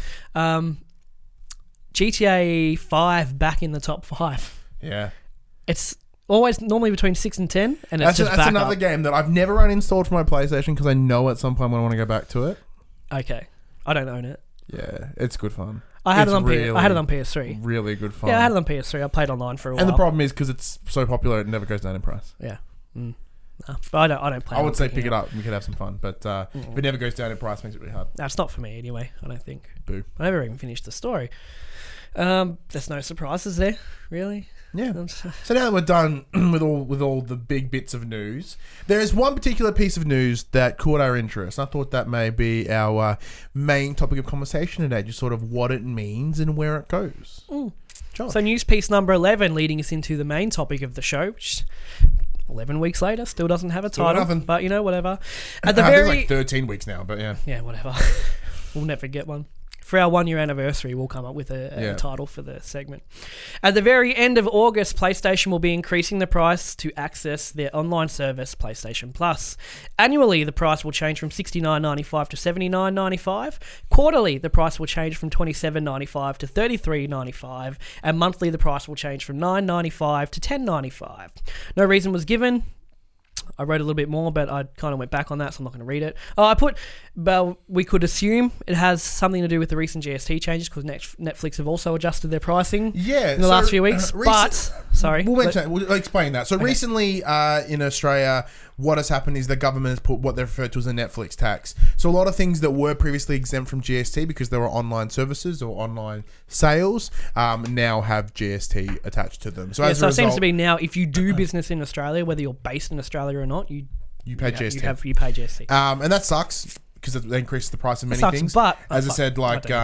Speaker 3: GTA 5 back in the top 5.
Speaker 2: Yeah.
Speaker 3: It's always normally between 6 and 10, and it's
Speaker 2: that's another game that I've never uninstalled for my PlayStation because I know at some point I want to go back to it.
Speaker 3: Okay. I don't own it.
Speaker 2: Yeah, it's good fun.
Speaker 3: I had it on PS3.
Speaker 2: Really good fun.
Speaker 3: Yeah, I had it on PS3. I played online for a while.
Speaker 2: And the problem is because it's so popular, it never goes down in price.
Speaker 3: Yeah. No, but I don't play.
Speaker 2: I would say pick it up. We could have some fun, but if it never goes down in price, it makes it really hard.
Speaker 3: That's not for me anyway. I don't think.
Speaker 2: Boo.
Speaker 3: I never even finished the story. There's no surprises there, really.
Speaker 2: Yeah. So now that we're done with all the big bits of news, there is one particular piece of news that caught our interest. I thought that may be our main topic of conversation today, just sort of what it means and where it goes.
Speaker 3: So news piece number 11, leading us into the main topic of the show, which 11 weeks later still doesn't have a title, but whatever. At the very
Speaker 2: like 13 weeks now, but yeah.
Speaker 3: Yeah, whatever. We'll never get one. For our 1 year anniversary, we'll come up with a title for the segment. At the very end of August, PlayStation will be increasing the price to access their online service, PlayStation Plus. Annually, the price will change from $69.95 to $79.95. Quarterly, the price will change from $27.95 to $33.95. And monthly, the price will change from $9.95 to $10.95. No reason was given. I wrote a little bit more, but I kind of went back on that, so I'm not going to read it. We could assume it has something to do with the recent GST changes because Netflix have also adjusted their pricing in the last few weeks.
Speaker 2: We'll explain that. So recently in Australia, what has happened is the government has put what they refer to as a Netflix tax. So a lot of things that were previously exempt from GST because they were online services or online sales now have GST attached to them. So
Speaker 3: it seems to be now if you do business in Australia, whether you're based in Australia or not, you pay GST. You pay GST.
Speaker 2: And that sucks because it increases the price of many things.
Speaker 3: But
Speaker 2: as I said,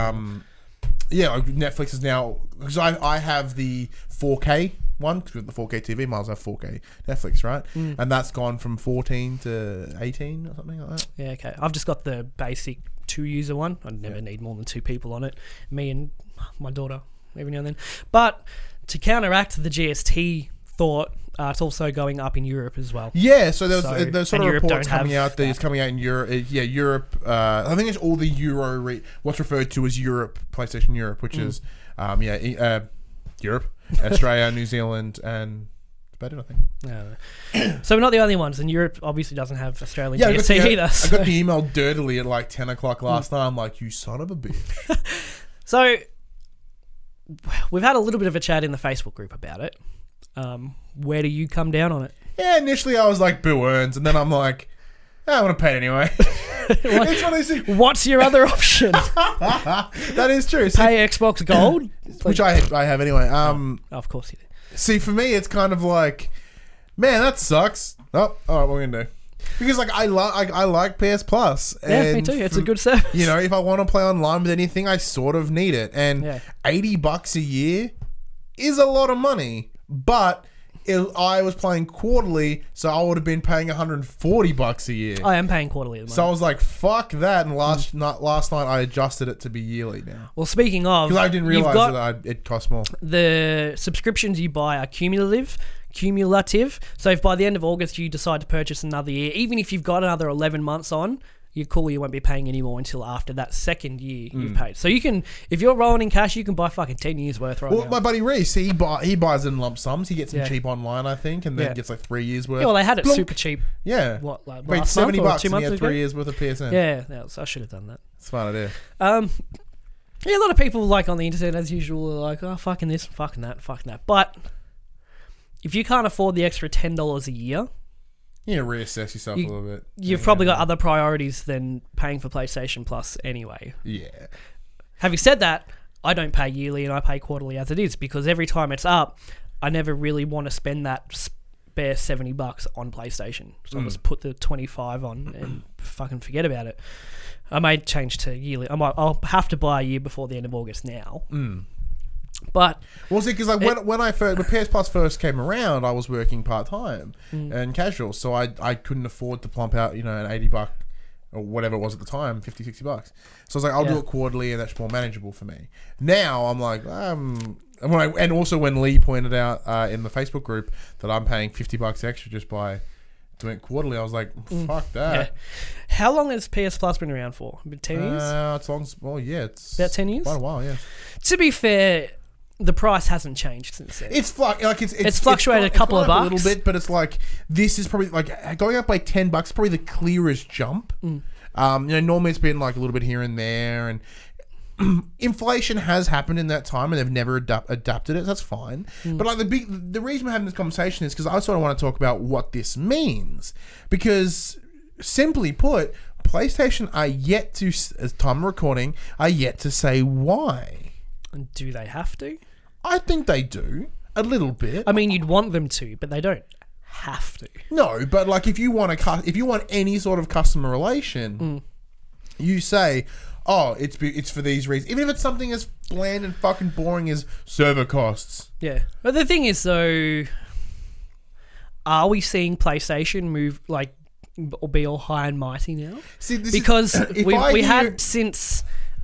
Speaker 2: Netflix is now, because I have the 4K one, because with the 4K TV, Miles have 4K Netflix, right? And that's gone from 14 to 18 or something like that.
Speaker 3: Yeah, okay. I've just got the basic 2-user one. I never need more than 2 people on it. Me and my daughter every now and then. But to counteract the GST thought, it's also going up in Europe as well.
Speaker 2: Yeah, so there's sort of reports coming out that it's coming out in Europe. Europe. I think it's all the Euro, what's referred to as Europe, PlayStation Europe, which is Europe, Australia, New Zealand, and about it, I think.
Speaker 3: Yeah. So we're not the only ones, and Europe obviously doesn't have Australian GST either.
Speaker 2: I got the email dirtily at like 10 o'clock last night. I'm like, you son of a bitch.
Speaker 3: So we've had a little bit of a chat in the Facebook group about it. Where do you come down on it?
Speaker 2: Yeah, initially I was like, boo earns, and then I'm like, I want to pay it anyway.
Speaker 3: What's your other option?
Speaker 2: That is true.
Speaker 3: Pay Xbox Gold?
Speaker 2: Which I have anyway.
Speaker 3: Of course you do.
Speaker 2: See, for me, it's kind of like, man, that sucks. Oh, all right, what are we going to do? Because like I like PS Plus.
Speaker 3: Yeah, me too. It's a good service.
Speaker 2: You know, if I want to play online with anything, I sort of need it. And $80 a year is a lot of money. But I was playing quarterly, so I would have been paying $140 a year.
Speaker 3: I am paying quarterly at the moment.
Speaker 2: So I was like, fuck that. And last night I adjusted it to be yearly now.
Speaker 3: Well, speaking of...
Speaker 2: Because I didn't realise that it cost more.
Speaker 3: The subscriptions you buy are cumulative. So if by the end of August you decide to purchase another year, even if you've got another 11 months on, you're cool, you won't be paying anymore until after that second year you've paid. So you can, if you're rolling in cash, you can buy fucking 10 years worth right now.
Speaker 2: My buddy Reese, he buys it in lump sums. He gets them cheap online, I think, and then gets like 3 years worth.
Speaker 3: Yeah, well, they had it super cheap.
Speaker 2: Yeah.
Speaker 3: What, like
Speaker 2: wait,
Speaker 3: last
Speaker 2: $70
Speaker 3: month or 2
Speaker 2: and he
Speaker 3: months
Speaker 2: had
Speaker 3: ago?
Speaker 2: 3 years worth of PSN.
Speaker 3: Yeah, I should have done that.
Speaker 2: Smart idea.
Speaker 3: Yeah, a lot of people like on the internet as usual are like, oh, fucking this, fucking that. But if you can't afford the extra $10 a year,
Speaker 2: you need to reassess yourself a little bit.
Speaker 3: You've probably got other priorities than paying for PlayStation Plus anyway.
Speaker 2: Yeah.
Speaker 3: Having said that, I don't pay yearly and I pay quarterly as it is, because every time it's up, I never really want to spend that spare $70 on PlayStation. So I just put the 25 on and fucking forget about it. I may change to yearly. I'll have to buy a year before the end of August now. But
Speaker 2: well, see, because like when PS Plus first came around, I was working part time and casual, so I couldn't afford to plump out an $80 or whatever it was at the time, $50-$60. So I was like, I'll do it quarterly, and that's more manageable for me. Now I'm like, and also when Lee pointed out in the Facebook group that I'm paying $50 extra just by doing it quarterly, I was like, fuck that.
Speaker 3: Yeah. How long has PS Plus been around for? 10 years?
Speaker 2: It's long. Well, yeah, it's
Speaker 3: about 10 years.
Speaker 2: Quite a while, yeah.
Speaker 3: To be fair, the price hasn't changed since then.
Speaker 2: It's
Speaker 3: fluctuated a couple of bucks,
Speaker 2: a little bit, but it's like this is probably like going up by $10. Probably the clearest jump. Normally it's been like a little bit here and there, and inflation has happened in that time, and they've never adapted it. That's fine. But like the reason we're having this conversation is because I sort of want to talk about what this means, because simply put, PlayStation are yet to, as time of recording, are yet to say why.
Speaker 3: And do they have to?
Speaker 2: I think they do a little bit.
Speaker 3: I mean, you'd want them to, but they don't have to.
Speaker 2: No, but like if you want any sort of customer relation, you say, oh, it's for these reasons. Even if it's something as bland and fucking boring as server costs.
Speaker 3: Yeah. But the thing is, though, are we seeing PlayStation move, like, or be all high and mighty now? See, because we had since,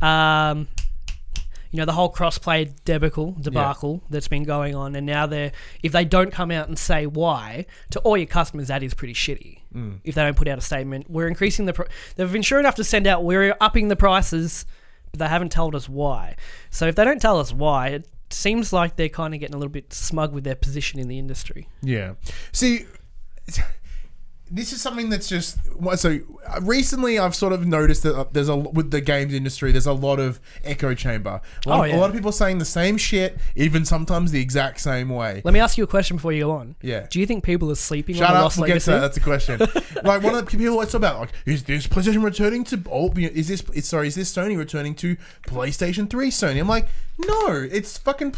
Speaker 3: the whole crossplay debacle that's been going on, and now if they don't come out and say why to all your customers, that is pretty shitty. If they don't put out a statement, we're increasing they've been sure enough to send out, we're upping the prices, but they haven't told us why. So if they don't tell us why, it seems like they're kind of getting a little bit smug with their position in the industry.
Speaker 2: Yeah. See, this is something that's just so recently I've sort of noticed that there's with the games industry, there's a lot of echo chamber. A lot of people saying the same shit, even sometimes the exact same way.
Speaker 3: Let me ask you a question before you go on.
Speaker 2: Yeah.
Speaker 3: Do you think people are sleeping
Speaker 2: Shut
Speaker 3: on the
Speaker 2: up,
Speaker 3: Lost
Speaker 2: we'll
Speaker 3: Legacy?
Speaker 2: get to that. That's a question. Like one of the people always talk about, like, is this PlayStation returning to is this Sony returning to PlayStation 3 Sony? I'm like, no, it's fucking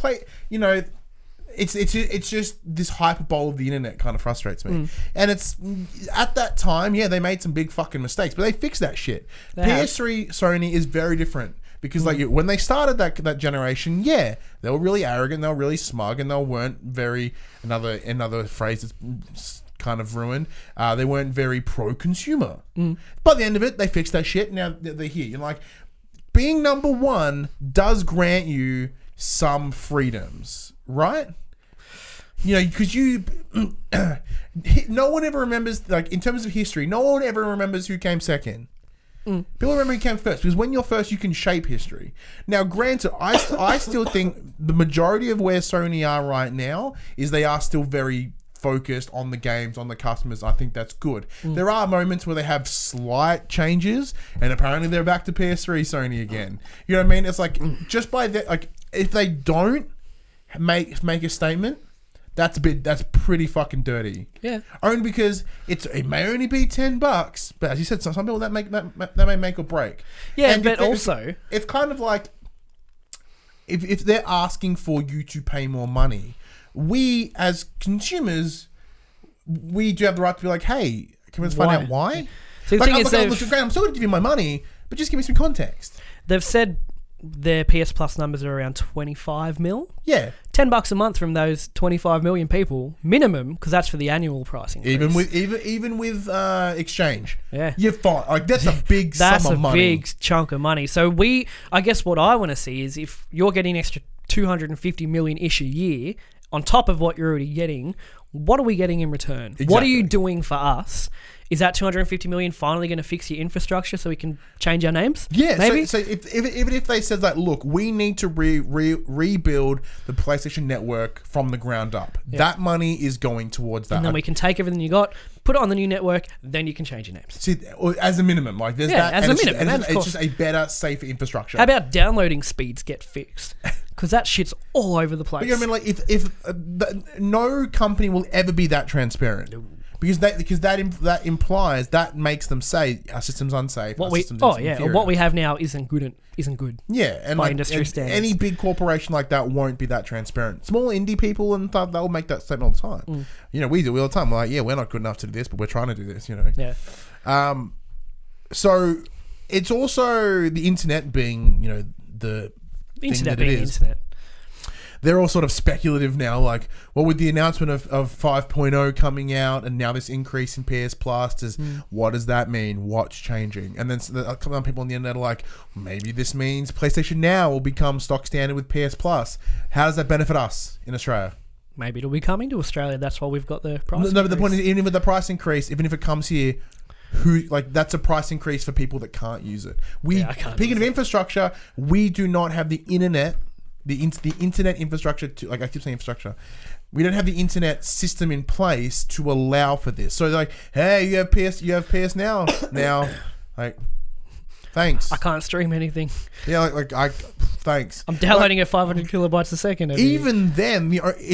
Speaker 2: It's just this hyperbole of the internet kind of frustrates me. And it's at that time, they made some big fucking mistakes, but they fixed that shit. PS3 Sony is very different because like when they started that generation, they were really arrogant, they were really smug, and they weren't very another phrase that's kind of ruined. They weren't very pro-consumer. By the end of it, they fixed that shit. Now they're here. You're like, being number one does grant you some freedoms, right? Because no one ever remembers, like, in terms of history, no one ever remembers who came second. People remember who came first, because when you're first, you can shape history. Now, granted, I still think the majority of where Sony are right now is they are still very focused on the games, on the customers. I think that's good. There are moments where they have slight changes, and apparently they're back to PS3 Sony again. You know what I mean? It's like, just by that, like, if they don't make a statement, that's pretty fucking dirty.
Speaker 3: Yeah.
Speaker 2: Only because it may only be $10, but as you said, some people that may make or break.
Speaker 3: Yeah,
Speaker 2: and
Speaker 3: but also
Speaker 2: it's kind of like if they're asking for you to pay more money, we as consumers, we do have the right to be like, hey, can we find out why?
Speaker 3: So the thing is,
Speaker 2: I'm still going to give you my money, but just give me some context.
Speaker 3: They've said their PS Plus numbers are around 25 mil.
Speaker 2: Yeah.
Speaker 3: $10 a month from those 25 million people minimum, because that's for the annual pricing.
Speaker 2: Even with exchange.
Speaker 3: Yeah.
Speaker 2: You're fine. Like, that's a big sum of money.
Speaker 3: That's a big chunk of money. So I guess what I want to see is if you're getting an extra 250 million-ish a year on top of what you're already getting, what are we getting in return? Exactly. What are you doing for us? Is that 250 million finally going to fix your infrastructure so we can change our names?
Speaker 2: Yeah,
Speaker 3: maybe.
Speaker 2: So even if they said that, look, we need to rebuild the PlayStation Network from the ground up. Yeah. That money is going towards that.
Speaker 3: And then we can take everything you got, put it on the new network, then you can change your names.
Speaker 2: See, as a minimum, like there's that.
Speaker 3: As a minimum,
Speaker 2: it's just a better, safer infrastructure.
Speaker 3: How about downloading speeds get fixed? Because that shit's all over the place.
Speaker 2: But, you know what I mean? Like if no company will ever be that transparent. No. Because that implies that makes them say our system's unsafe. Or
Speaker 3: what we have now isn't good.
Speaker 2: Yeah, and
Speaker 3: by industry standards.
Speaker 2: Any big corporation like that won't be that transparent. Small indie people and stuff, they'll make that statement all the time. You know, we do it all the time. We're like, yeah, we're not good enough to do this, but we're trying to do this. You know.
Speaker 3: Yeah.
Speaker 2: So it's also the internet being, you know, the
Speaker 3: internet being the internet.
Speaker 2: They're all sort of speculative now, like, well, with the announcement of 5.0 coming out and now this increase in PS Plus, what does that mean? What's changing? And then a couple of people on the internet are like, maybe this means PlayStation Now will become stock standard with PS Plus. How does that benefit us in Australia?
Speaker 3: Maybe it'll be coming to Australia. That's why we've got the price increase.
Speaker 2: No, but the point is, even with the price increase, even if it comes here, that's a price increase for people that can't use it. Speaking of infrastructure, we do not have the internet. The internet infrastructure I keep saying infrastructure. We don't have the internet system in place to allow for this. So like, hey, you have PS Now. Like, thanks.
Speaker 3: I can't stream anything.
Speaker 2: Yeah, thanks.
Speaker 3: I'm downloading at 500 kilobytes a second.
Speaker 2: Even then,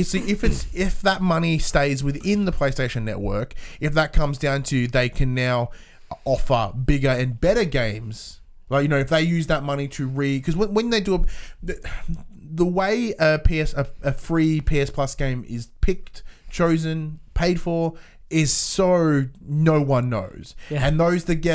Speaker 2: if that money stays within the PlayStation Network, if that comes down to they can now offer bigger and better games. Like, you know, if they use that money to because when they do the way a free PS Plus game is picked, chosen, paid for is so no one knows. Yeah. And those that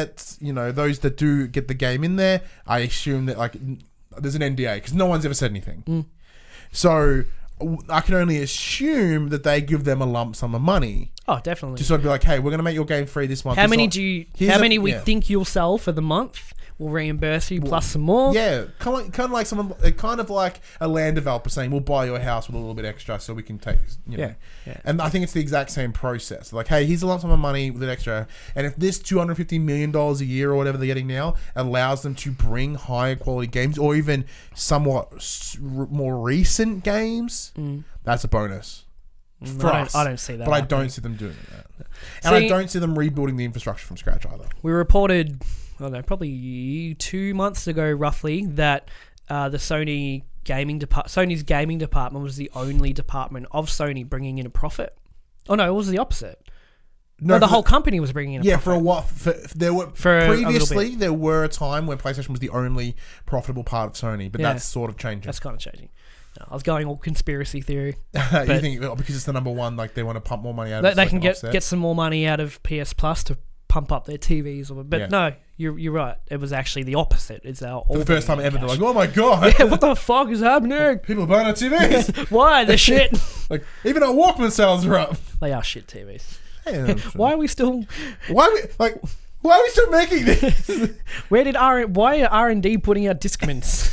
Speaker 2: do get the game in there, I assume that like there's an NDA because no one's ever said anything. So I can only assume that they give them a lump sum of money.
Speaker 3: Oh, definitely.
Speaker 2: To sort of be like, hey, we're going to make your game free this month.
Speaker 3: How many we think you'll sell for the month? We'll reimburse you plus some more.
Speaker 2: Yeah, kind of like a land developer saying, we'll buy your house with a little bit extra so we can take, you know. Yeah. And I think it's the exact same process. Like, hey, here's a lump sum of money with an extra. And if this $250 million a year or whatever they're getting now allows them to bring higher quality games or even somewhat more recent games, that's a bonus. For us.
Speaker 3: I don't see that.
Speaker 2: But I don't see them doing that. And I don't see them rebuilding the infrastructure from scratch either.
Speaker 3: We reported, probably 2 months ago roughly, that the Sony's gaming department was the only department of Sony bringing in a profit. Oh no, it was the opposite. No, the whole company was bringing in a profit.
Speaker 2: For a while. Previously, there were a time when PlayStation was the only profitable part of Sony, but that's sort of changing.
Speaker 3: That's kind of changing. No, I was going all conspiracy theory.
Speaker 2: You think because it's the number one, like they want to pump more money out of it?
Speaker 3: They can get some more money out of PS Plus to pump up their TVs. No, you're right. It was actually the opposite. It's for
Speaker 2: the first time ever, they're like, oh my God.
Speaker 3: Yeah, what the fuck is happening?
Speaker 2: People burn our TVs.
Speaker 3: Why? They're shit.
Speaker 2: Like, even our Walkman sales are up.
Speaker 3: They are shit TVs.
Speaker 2: Yeah,
Speaker 3: why are we still...
Speaker 2: Why are we still making this?
Speaker 3: Why are R&D putting out Discmans?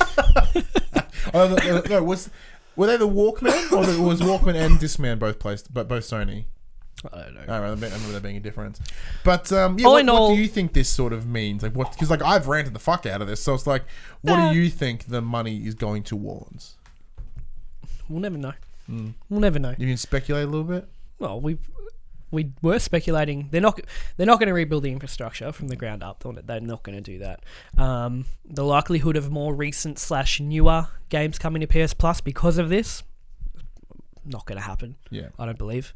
Speaker 2: No, were they the Walkman or was Walkman and Discman both Sony?
Speaker 3: I don't know.
Speaker 2: I remember there being a difference. But what do you think this sort of means? Like what? Because I've ranted the fuck out of this, so it's like, what do you think the money is going towards?
Speaker 3: We'll never know. We'll never know.
Speaker 2: You can speculate a little bit. Well,
Speaker 3: we were speculating they're not going to rebuild the infrastructure from the ground up. They're not going to do that. The likelihood of more recent / newer games coming to PS Plus because of this, not going to happen.
Speaker 2: Yeah,
Speaker 3: I don't believe.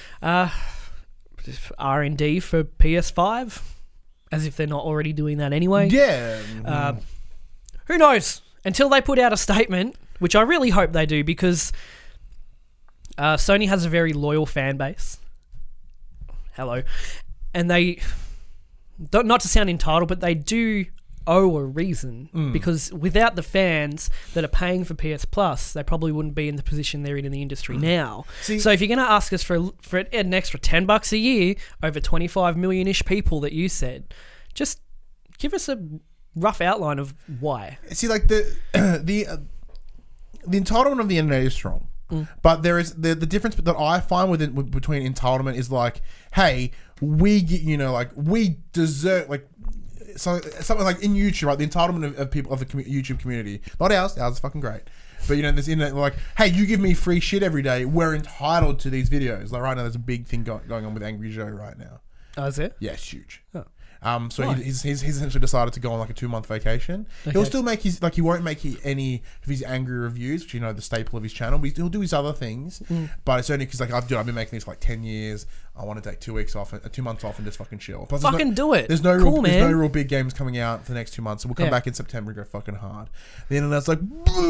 Speaker 3: R&D for PS5, as if they're not already doing that anyway.
Speaker 2: Yeah.
Speaker 3: Who knows? Until they put out a statement, which I really hope they do, because Sony has a very loyal fan base. Hello. And they, not to sound entitled, but they do owe a reason, because without the fans that are paying for PS Plus, they probably wouldn't be in the position they're in the industry now. So if you're going to ask us for an extra $10 a year over 25 million-ish people that you said, just give us a rough outline of why.
Speaker 2: See, like the entitlement of the internet is strong. But there is the difference that I find between entitlement is like, hey, we get, like we deserve, like, so something like in YouTube, right? The entitlement of people of the YouTube community, not ours. Ours is fucking great. But this internet, like, hey, you give me free shit every day. We're entitled to these videos. Like right now, there's a big thing going on with Angry Joe right now.
Speaker 3: Oh, is it?
Speaker 2: Yeah, it's huge.
Speaker 3: Oh.
Speaker 2: So he's essentially decided to go on like a 2-month vacation. Okay. He'll still make his, like, he won't make any of his angry reviews, which the staple of his channel. But he'll do his other things. But it's only because like I've been making this for like 10 years. I want to take 2 weeks off, 2 months off, and just fucking chill. Plus,
Speaker 3: do it.
Speaker 2: There's no real big games coming out for the next 2 months. So we'll come back in September and go fucking hard. The internet's like,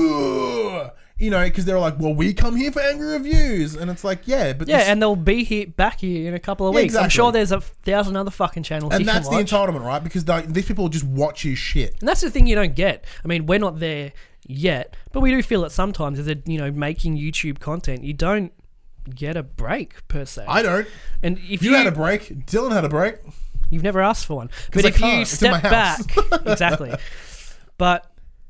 Speaker 2: because they're like, well, we come here for angry reviews, and it's like, and they'll be back here in a couple of weeks. Exactly. I'm sure there's 1,000 other fucking channels. And that's the entitlement, right? Because these people just watch his shit.
Speaker 3: And that's the thing you don't get. I mean, we're not there yet, but we do feel it sometimes. As making YouTube content, you don't get a break per se.
Speaker 2: I don't.
Speaker 3: And if
Speaker 2: you had a break, Dylan had a break.
Speaker 3: You've never asked for one. But if you step back, exactly. But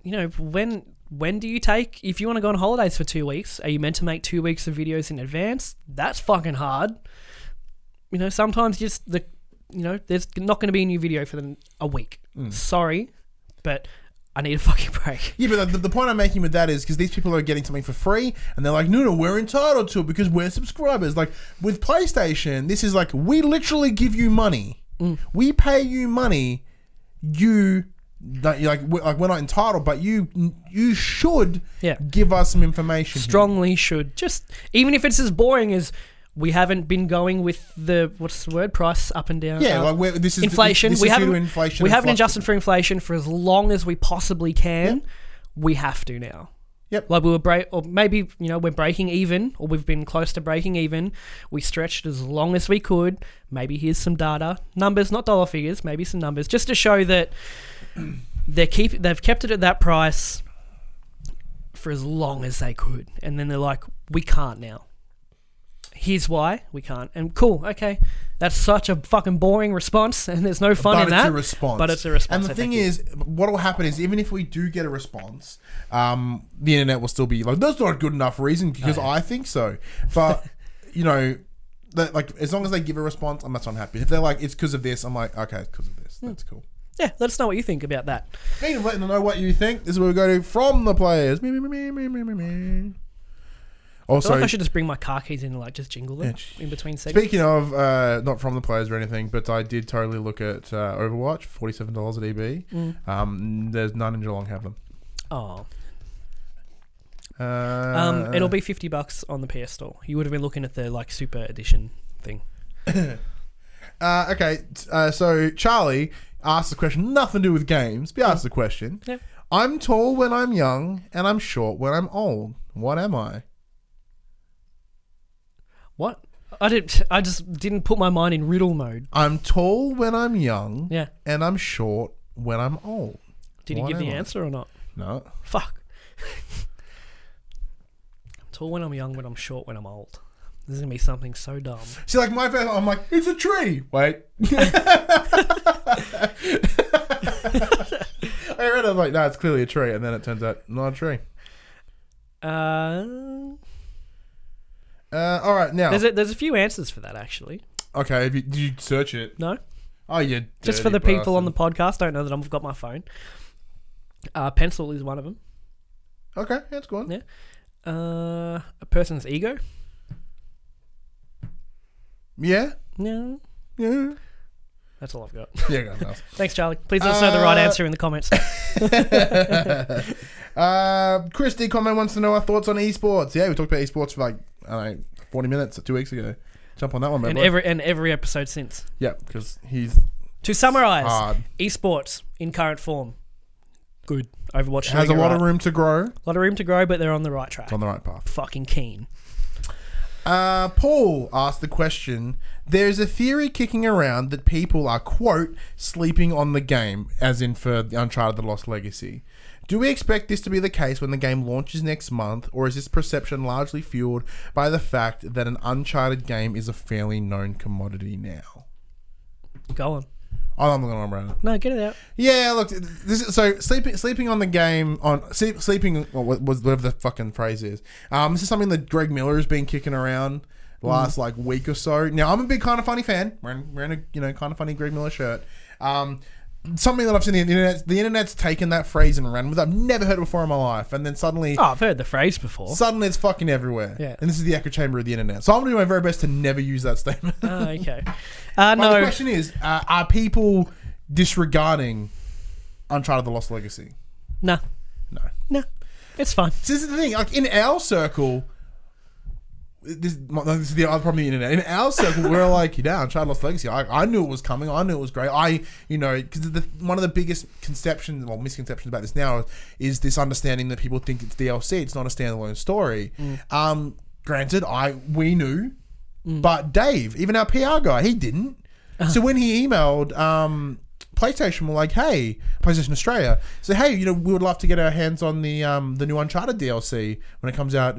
Speaker 3: when do you take, if you want to go on holidays for 2 weeks, are you meant to make 2 weeks of videos in advance? That's fucking hard. Sometimes there's not going to be a new video for a week. Sorry, but I need a fucking break.
Speaker 2: Yeah, but the point I'm making with that is because these people are getting something for free and they're like, no, we're entitled to it because we're subscribers. Like with PlayStation, this is like, we literally give you money. We pay you money. We're not entitled, but you should give us some information.
Speaker 3: Strongly should. Just, even if it's as boring as we haven't been going with the, what's the word, price up and down.
Speaker 2: Yeah, this is
Speaker 3: inflation.
Speaker 2: We
Speaker 3: haven't adjusted for inflation for as long as we possibly can. Yep. We have to now.
Speaker 2: Yep.
Speaker 3: Like or maybe we're breaking even, or we've been close to breaking even. We stretched as long as we could. Maybe here's some data, numbers, not dollar figures. Maybe some numbers, just to show that they've kept it at that price for as long as they could, and then they're like, we can't now. Here's why we can't. And cool, okay. That's such a fucking boring response, and there's no fun in that. But it's a response.
Speaker 2: And the thing is, what will happen is, even if we do get a response, the internet will still be like, that's not a good enough reason because I think so. But, as long as they give a response, I'm not unhappy. If they're like, it's because of this, I'm like, okay, it's because of this. That's cool.
Speaker 3: Yeah, let us know what you think about that.
Speaker 2: Speaking of letting them know what you think, this is where we go to from the players. Also,
Speaker 3: I feel like I should just bring my car keys in and just jingle them in between segments.
Speaker 2: Speaking of not from the players or anything, but I did totally look at Overwatch, $47 at EB. There's none in Geelong have them.
Speaker 3: Oh. It'll be $50 on the PS Store. You would have been looking at the Super Edition thing.
Speaker 2: Okay, so Charlie asked the question, nothing to do with games, but he asked the question.
Speaker 3: Yeah.
Speaker 2: I'm tall when I'm young, and I'm short when I'm old. What am I?
Speaker 3: What? I just didn't put my mind in riddle mode.
Speaker 2: I'm tall when I'm young.
Speaker 3: Yeah.
Speaker 2: And I'm short when I'm old.
Speaker 3: Did he give the answer or not?
Speaker 2: No.
Speaker 3: Fuck. I'm tall when I'm young, but I'm short when I'm old. This is going to be something so dumb.
Speaker 2: See, my face, I'm like, it's a tree. Wait. I read it, I'm like, no, it's clearly a tree. And then it turns out, not a tree. All right, now
Speaker 3: there's a few answers for that actually.
Speaker 2: Okay, did you search it?
Speaker 3: No.
Speaker 2: Oh, yeah.
Speaker 3: Just for the people on the podcast, don't know that I've got my phone. Pencil is one of them.
Speaker 2: Okay, that's good.
Speaker 3: Yeah. A person's ego.
Speaker 2: Yeah.
Speaker 3: Yeah.
Speaker 2: Yeah.
Speaker 3: That's all I've got.
Speaker 2: Yeah, go on.
Speaker 3: Thanks, Charlie. Please let us know the right answer in the comments.
Speaker 2: Christy comment wants to know our thoughts on esports. Yeah, we talked about esports for 40 minutes 2 weeks ago. Jump on that one, man.
Speaker 3: And every episode since.
Speaker 2: Yeah, because he's
Speaker 3: to summarize
Speaker 2: hard.
Speaker 3: Esports in current form. Good. Overwatch
Speaker 2: has a lot of room to grow.
Speaker 3: A lot of room to grow, but they're on the right track.
Speaker 2: It's on the right path.
Speaker 3: Fucking keen.
Speaker 2: Paul asked the question, there's a theory kicking around that people are, quote, sleeping on the game, as in for the Uncharted The Lost Legacy. Do we expect this to be the case when the game launches next month, or is this perception largely fueled by the fact that an Uncharted game is a fairly known commodity now?
Speaker 3: Go on.
Speaker 2: Oh, I'm not going to run it.
Speaker 3: No, get it out.
Speaker 2: Yeah, look, sleeping on the game, sleeping, whatever the fucking phrase is. This is something that Greg Miller has been kicking around. last like week or so. Now I'm a big Kind of Funny fan. Wearing a Kind of Funny Greg Miller shirt. Something that I've seen on the internet's taken that phrase and ran with it. I've never heard it before in my life, and then suddenly,
Speaker 3: I've heard the phrase before.
Speaker 2: Suddenly, it's fucking everywhere.
Speaker 3: Yeah.
Speaker 2: And this is the echo chamber of the internet. So I'm gonna do my very best to never use that statement.
Speaker 3: Oh, okay.
Speaker 2: No.
Speaker 3: No.
Speaker 2: The question is, are people disregarding Uncharted: The Lost Legacy?
Speaker 3: No. It's fine.
Speaker 2: So this is the thing. Like in our circle. This is the other problem of the internet. In our circle, we're like, Uncharted Lost Legacy. I knew it was coming. I knew it was great. Because one of the biggest misconceptions about this now is this understanding that people think it's DLC. It's not a standalone story. Granted, we knew, but Dave, even our PR guy, he didn't. So when he emailed PlayStation, were like, hey, PlayStation Australia, so hey, we would love to get our hands on the new Uncharted DLC when it comes out in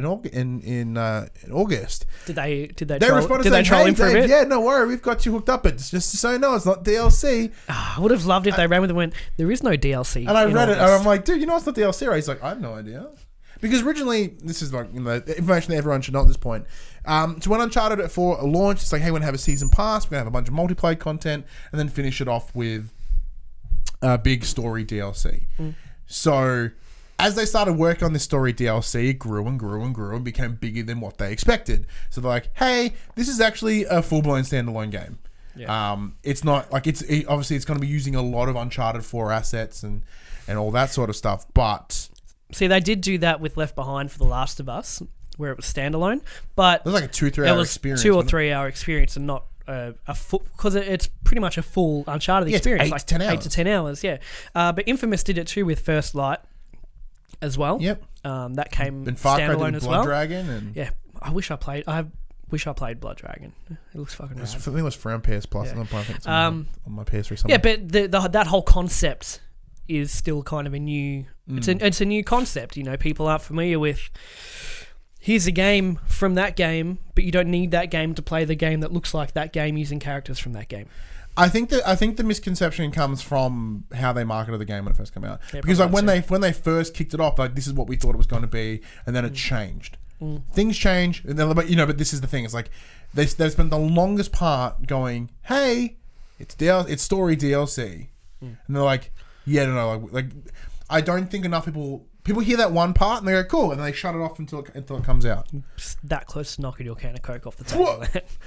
Speaker 2: August.
Speaker 3: Did they
Speaker 2: responded saying,
Speaker 3: troll him for a bit?
Speaker 2: Yeah, no worry, we've got you hooked up. But just so you know, it's not DLC.
Speaker 3: I would have loved if they ran with it and went, there is no DLC.
Speaker 2: And I read it, and I'm like, dude, it's not DLC, right? He's like, I have no idea. Because originally, this is like information that everyone should know at this point. So when Uncharted 4 launched, it's like, hey, we're going to have a season pass, we're going to have a bunch of multiplayer content, and then finish it off with big story DLC. So as they started working on this story DLC, it grew and grew and grew and became bigger than what they expected. So they're like, hey, this is actually a full-blown standalone game. Yeah. It's not like obviously it's going to be using a lot of Uncharted 4 assets and all that sort of stuff. But
Speaker 3: see, they did do that with Left Behind for The Last of Us, where it was standalone. But
Speaker 2: it was like a 2-3 hour experience.
Speaker 3: 2 or 3 hour experience, and not a full, because it's pretty much a full Uncharted experience.
Speaker 2: It's 8
Speaker 3: to 10 hours. Yeah. But Infamous did it too with First Light as well.
Speaker 2: Yep.
Speaker 3: That came
Speaker 2: and Far Cry
Speaker 3: standalone
Speaker 2: did
Speaker 3: as
Speaker 2: Blood
Speaker 3: well.
Speaker 2: Dragon and
Speaker 3: yeah, I wish I played Blood Dragon. It looks fucking rad.
Speaker 2: I think it was for PS Plus.
Speaker 3: Yeah.
Speaker 2: I think it's on my PS3 somewhere.
Speaker 3: Yeah, but that whole concept is still kind of a new. It's a new concept. People aren't familiar with. Here's a game from that game, but you don't need that game to play the game that looks like that game using characters from that game.
Speaker 2: I think the misconception comes from how they marketed the game when it first came out.
Speaker 3: Yeah,
Speaker 2: because like when they first kicked it off, like this is what we thought it was going to be, and then it changed. Things change, and then, but this is the thing. It's like they spent the longest part going, "Hey, it's story DLC," and they're like, "Yeah, no, like I don't think enough people hear that one part and they go cool, and they shut it off until it comes out."
Speaker 3: That close to knocking your can of Coke off the table.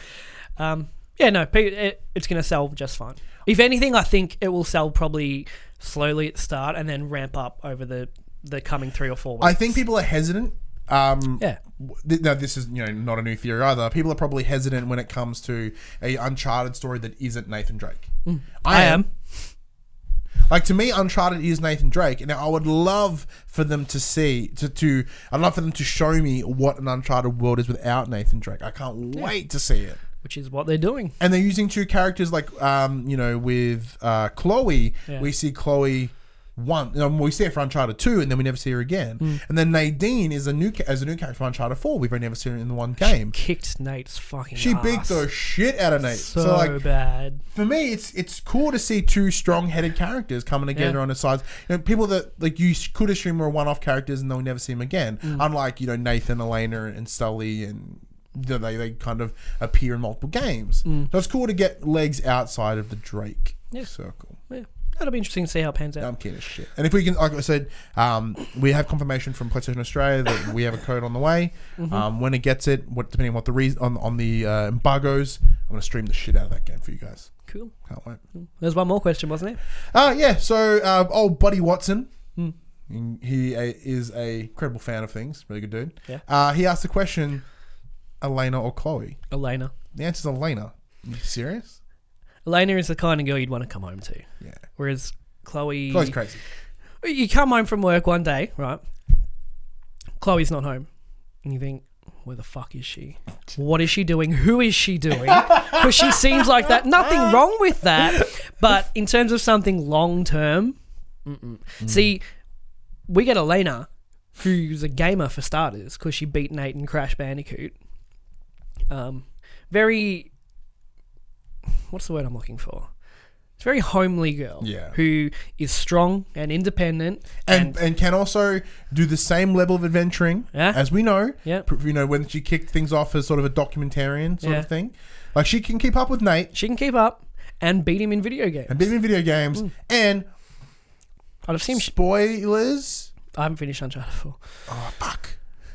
Speaker 3: It's going to sell just fine. If anything, I think it will sell probably slowly at the start and then ramp up over the coming 3 or 4 weeks.
Speaker 2: I think people are hesitant. No, this is not a new theory either. People are probably hesitant when it comes to a Uncharted story that isn't Nathan Drake.
Speaker 3: I am.
Speaker 2: Like, to me, Uncharted is Nathan Drake, and I would love for them I'd love for them to show me what an Uncharted world is without Nathan Drake. I can't wait to see it.
Speaker 3: Which is what they're doing.
Speaker 2: And they're using 2 characters like, with Chloe, we see Chloe once. We see her for Uncharted 2, and then we never see her again. And then Nadine is a new character for Uncharted 4. We've only never seen her in the one game.
Speaker 3: She kicked Nate's fucking ass.
Speaker 2: She beat the shit out of Nate.
Speaker 3: So like, bad.
Speaker 2: For me, it's cool to see 2 strong-headed characters coming together on the sides. People that like you could assume were one-off characters and they'll never see them again. Unlike Nathan, Elena, and Sully, and they kind of appear in multiple games. So it's cool to get legs outside of the Drake circle.
Speaker 3: Yeah. That'll be interesting to see how it pans out.
Speaker 2: I'm keen as shit. And if we can, like I said, we have confirmation from PlayStation Australia that we have a code on the way. When it gets it, depending on what the reason on the embargoes, I'm going to stream the shit out of that game for you guys.
Speaker 3: Cool.
Speaker 2: Can't wait.
Speaker 3: There's one more question, wasn't there?
Speaker 2: Yeah. So, old Buddy Watson, he is a credible fan of things. Really good dude.
Speaker 3: Yeah.
Speaker 2: He asked the question, Elena or Chloe?
Speaker 3: Elena.
Speaker 2: The answer's Elena. Are you serious?
Speaker 3: Elena is the kind of girl you'd want to come home to.
Speaker 2: Yeah.
Speaker 3: Whereas Chloe's
Speaker 2: crazy.
Speaker 3: You come home from work one day, right? Chloe's not home. And you think, where the fuck is she? What is she doing? Who is she doing? Because she seems like that. Nothing wrong with that. But in terms of something long term, see, we get Elena, who's a gamer for starters, because she beat Nate in Crash Bandicoot. Very... What's the word I'm looking for? It's a very homely girl.
Speaker 2: Yeah.
Speaker 3: Who is strong and independent.
Speaker 2: And can also do the same level of adventuring as we know.
Speaker 3: Yeah.
Speaker 2: You know, when she kicked things off as sort of a documentarian sort
Speaker 3: Yeah.
Speaker 2: of thing. Like, she can keep up with Nate.
Speaker 3: She can keep up and beat him in video games.
Speaker 2: And
Speaker 3: I'd have seen...
Speaker 2: spoilers.
Speaker 3: I haven't finished Uncharted 4.
Speaker 2: Oh, fuck.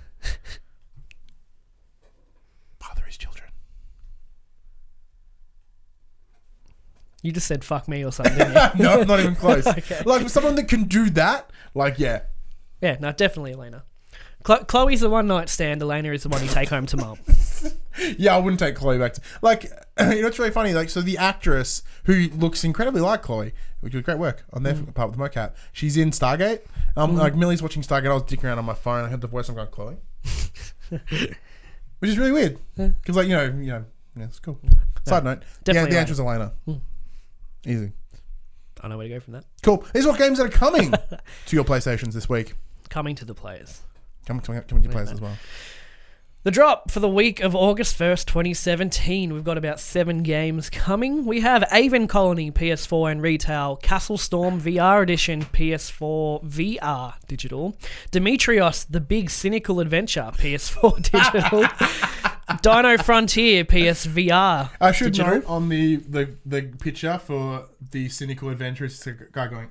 Speaker 2: Father his children.
Speaker 3: You just said fuck me or something, didn't you?
Speaker 2: No, not even close.
Speaker 3: Okay.
Speaker 2: Like, someone that can do that, like, yeah.
Speaker 3: Yeah, no, definitely Elena. Chloe's the one night stand. Elena is the one you take home to mum.
Speaker 2: Yeah, I wouldn't take Chloe back to... Like, you know, it's really funny. Like, so the actress who looks incredibly like Chloe, which was great work on their part with the mocap, she's in Stargate. Like, Millie's watching Stargate. I was dicking around on my phone. I heard the voice. I'm going, Chloe. Which is really weird. Because, like, you know, yeah, it's cool. Side note.
Speaker 3: Definitely
Speaker 2: the answer's Elena. Easy.
Speaker 3: I know where to go from that.
Speaker 2: Cool. These are what games that are coming to your PlayStations this week.
Speaker 3: Coming to the players.
Speaker 2: Coming to your players as well.
Speaker 3: The drop for the week of August 1st, 2017. We've got about 7 games coming. We have Aven Colony, PS4 and retail. Castle Storm VR Edition, PS4 VR digital. Demetrios, The Big Cynical Adventure, PS4 digital. Dino Frontier, PSVR.
Speaker 2: I should
Speaker 3: digital.
Speaker 2: note on the picture for the Cynical Adventure, it's a guy going...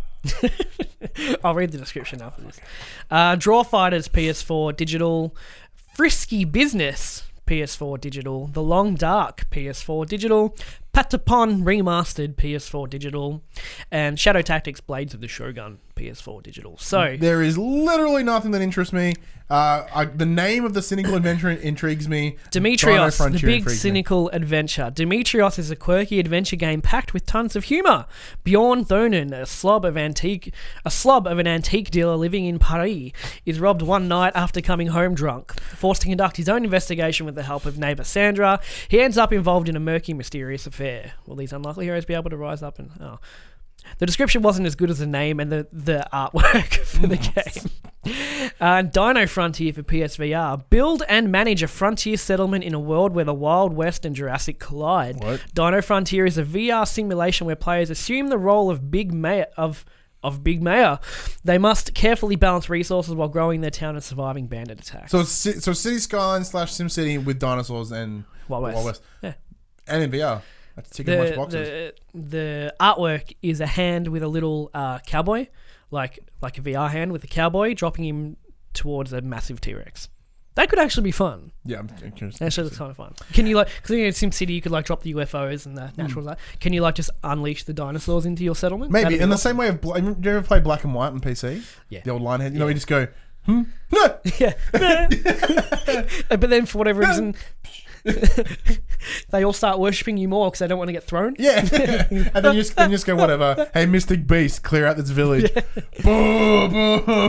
Speaker 3: I'll read the description after this. Draw Fighters, PS4 digital. Frisky Business, PS4 digital. The Long Dark, PS4 digital. Patapon Remastered, PS4 digital. And Shadow Tactics Blades of the Shogun, PS4 digital. So
Speaker 2: there is literally nothing that interests me. The name of the Cynical Adventure intrigues me.
Speaker 3: Demetrios, The Big Cynical Adventure. Demetrios is a quirky adventure game packed with tons of humour. Bjorn Thonen, a slob of an antique dealer living in Paris, is robbed one night after coming home drunk. Forced to conduct his own investigation with the help of neighbour Sandra, he ends up involved in a murky, mysterious affair. Will these unlikely heroes be able to rise up and... Oh. The description wasn't as good as the name and the artwork for the game. Dino Frontier for PSVR. Build and manage a frontier settlement in a world where the Wild West and Jurassic collide.
Speaker 2: What?
Speaker 3: Dino Frontier is a VR simulation where players assume the role of Big Mayor of Big Mayor. They must carefully balance resources while growing their town and surviving bandit attacks.
Speaker 2: So City Skyline / SimCity with dinosaurs and
Speaker 3: Wild West.
Speaker 2: Yeah. And in VR. That's ticking much boxes.
Speaker 3: The artwork is a hand with a little cowboy, like a VR hand with a cowboy, dropping him towards a massive T-Rex. That could actually be fun.
Speaker 2: Yeah, I'm curious.
Speaker 3: Actually, looks kind of fun. Can you because in SimCity you could drop the UFOs and the natural that. Can you just unleash the dinosaurs into your settlement?
Speaker 2: Maybe in the same way of. Do you ever play Black and White on PC?
Speaker 3: Yeah.
Speaker 2: The old line head. You know, you just go, No.
Speaker 3: Yeah. But then for whatever reason. They all start worshipping you more because they don't want to get thrown.
Speaker 2: Yeah. And then you just go, whatever. Hey, Mystic Beast, clear out this village. Boo, boo,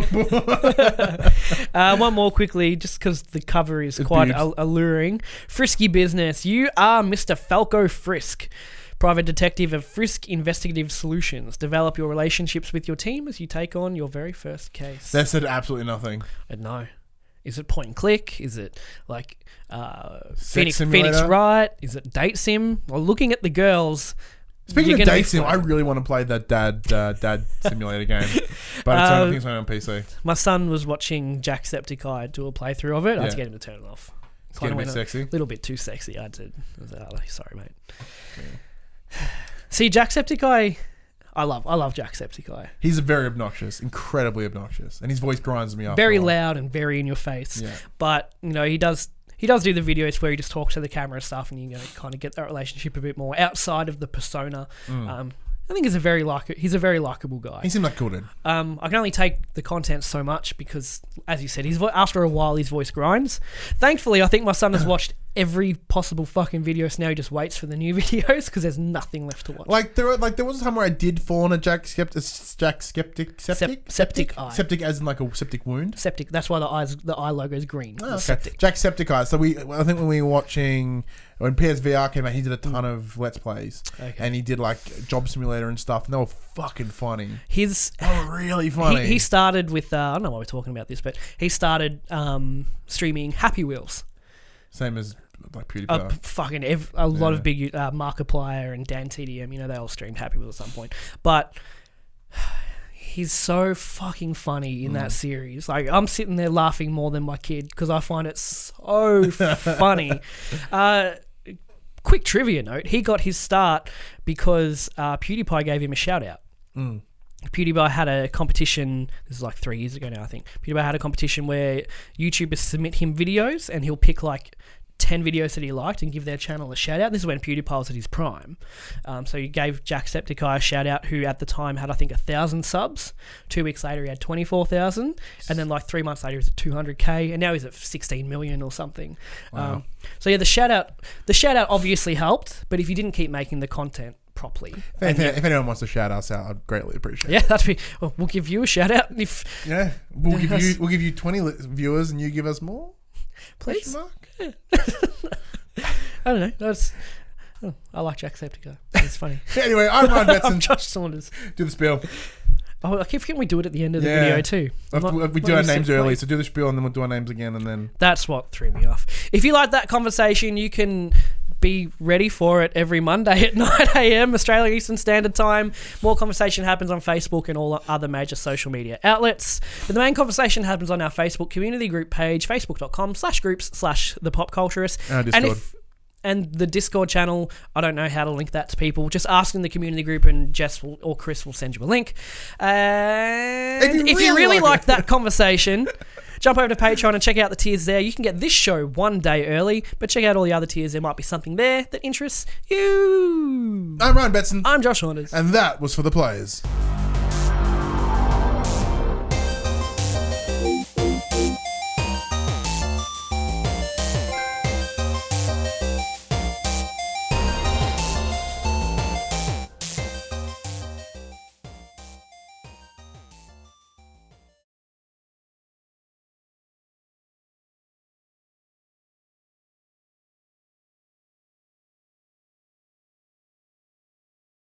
Speaker 2: boo.
Speaker 3: One more quickly, just because the cover is quite alluring. Frisky Business. You are Mr. Falco Frisk, private detective of Frisk Investigative Solutions. Develop your relationships with your team as you take on your very first case.
Speaker 2: That said absolutely nothing.
Speaker 3: No. Is it point and click? Is it Phoenix
Speaker 2: Simulator?
Speaker 3: Wright? Is it date sim? Well, looking at the girls.
Speaker 2: Speaking of date sim, I really want to play that dad simulator game, but I think it's only on PC.
Speaker 3: My son was watching Jacksepticeye do a playthrough of it. I had to get him to turn it off.
Speaker 2: It's getting a bit sexy.
Speaker 3: A little bit too sexy. I was like, sorry, mate. Yeah. See, Jacksepticeye. I love Jacksepticeye.
Speaker 2: He's very obnoxious, incredibly obnoxious, and his voice grinds me up.
Speaker 3: Very loud and very in your face.
Speaker 2: Yeah.
Speaker 3: But he does do the videos where he just talks to the camera and stuff, and you kind of get that relationship a bit more outside of the persona. I think he's a very likable guy.
Speaker 2: He seemed like cool dude.
Speaker 3: I can only take the content so much because, as you said, after a while his voice grinds. Thankfully, I think my son has watched every possible fucking video, so now he just waits for the new videos because there's nothing left to watch. There
Speaker 2: was a time where I did fall on a septic eye. Septic as in like a septic wound.
Speaker 3: Septic. That's why the eye logo is green.
Speaker 2: Oh, okay.
Speaker 3: Septic.
Speaker 2: Jacksepticeye. So I think when we were watching, when PSVR came out, he did a ton of Let's Plays.
Speaker 3: Okay.
Speaker 2: And he did Job Simulator and stuff, and they were fucking funny. They were really funny.
Speaker 3: He started with, I don't know why we're talking about this, but he started streaming Happy Wheels.
Speaker 2: Same as like PewDiePie.
Speaker 3: A lot of big Markiplier and Dan TDM, you know, they all streamed Happy Wheels at some point. But he's so fucking funny in that series. Like, I'm sitting there laughing more than my kid because I find it so funny. Quick trivia note, he got his start because PewDiePie gave him a shout out. PewDiePie had a competition, this is like 3 years ago now, I think. PewDiePie had a competition where YouTubers submit him videos and he'll pick like 10 videos that he liked and give their channel a shout out. This is when PewDiePie was at his prime. So he gave Jacksepticeye a shout out, who at the time had, I think, 1,000 subs. 2 weeks later, he had 24,000. And then like 3 months later, he was at 200K. And now he's at 16 million or something.
Speaker 2: Wow.
Speaker 3: So yeah, the shout out obviously helped, but if you didn't keep making the content properly.
Speaker 2: If anyone wants to shout us out, I'd greatly appreciate it.
Speaker 3: Yeah, that'd be. Well, we'll give you a shout out if.
Speaker 2: Yeah, we'll give you 20 viewers and you give us more.
Speaker 3: Please. Yeah. I don't know. I like Jacksepticeye. It's funny.
Speaker 2: Anyway, I'm Ryan Betson.
Speaker 3: I'm Josh Saunders.
Speaker 2: Do the spiel.
Speaker 3: Oh, I keep forgetting we do it at the end of the video too.
Speaker 2: We do our names early, so do the spiel and then we'll do our names again, and then.
Speaker 3: That's what threw me off. If you like that conversation, you can be ready for it every Monday at 9 a.m. Australia Eastern Standard Time. More conversation happens on Facebook and all other major social media outlets. But the main conversation happens on our Facebook community group page, facebook.com/groups/thepopculturist. And the Discord channel, I don't know how to link that to people. Just ask in the community group and Jess or Chris will send you a link. And if you really like that conversation, jump over to Patreon and check out the tiers there. You can get this show 1 day early, but check out all the other tiers. There might be something there that interests you.
Speaker 2: I'm Ryan Betson.
Speaker 3: I'm Josh Saunders.
Speaker 2: And that was for the players.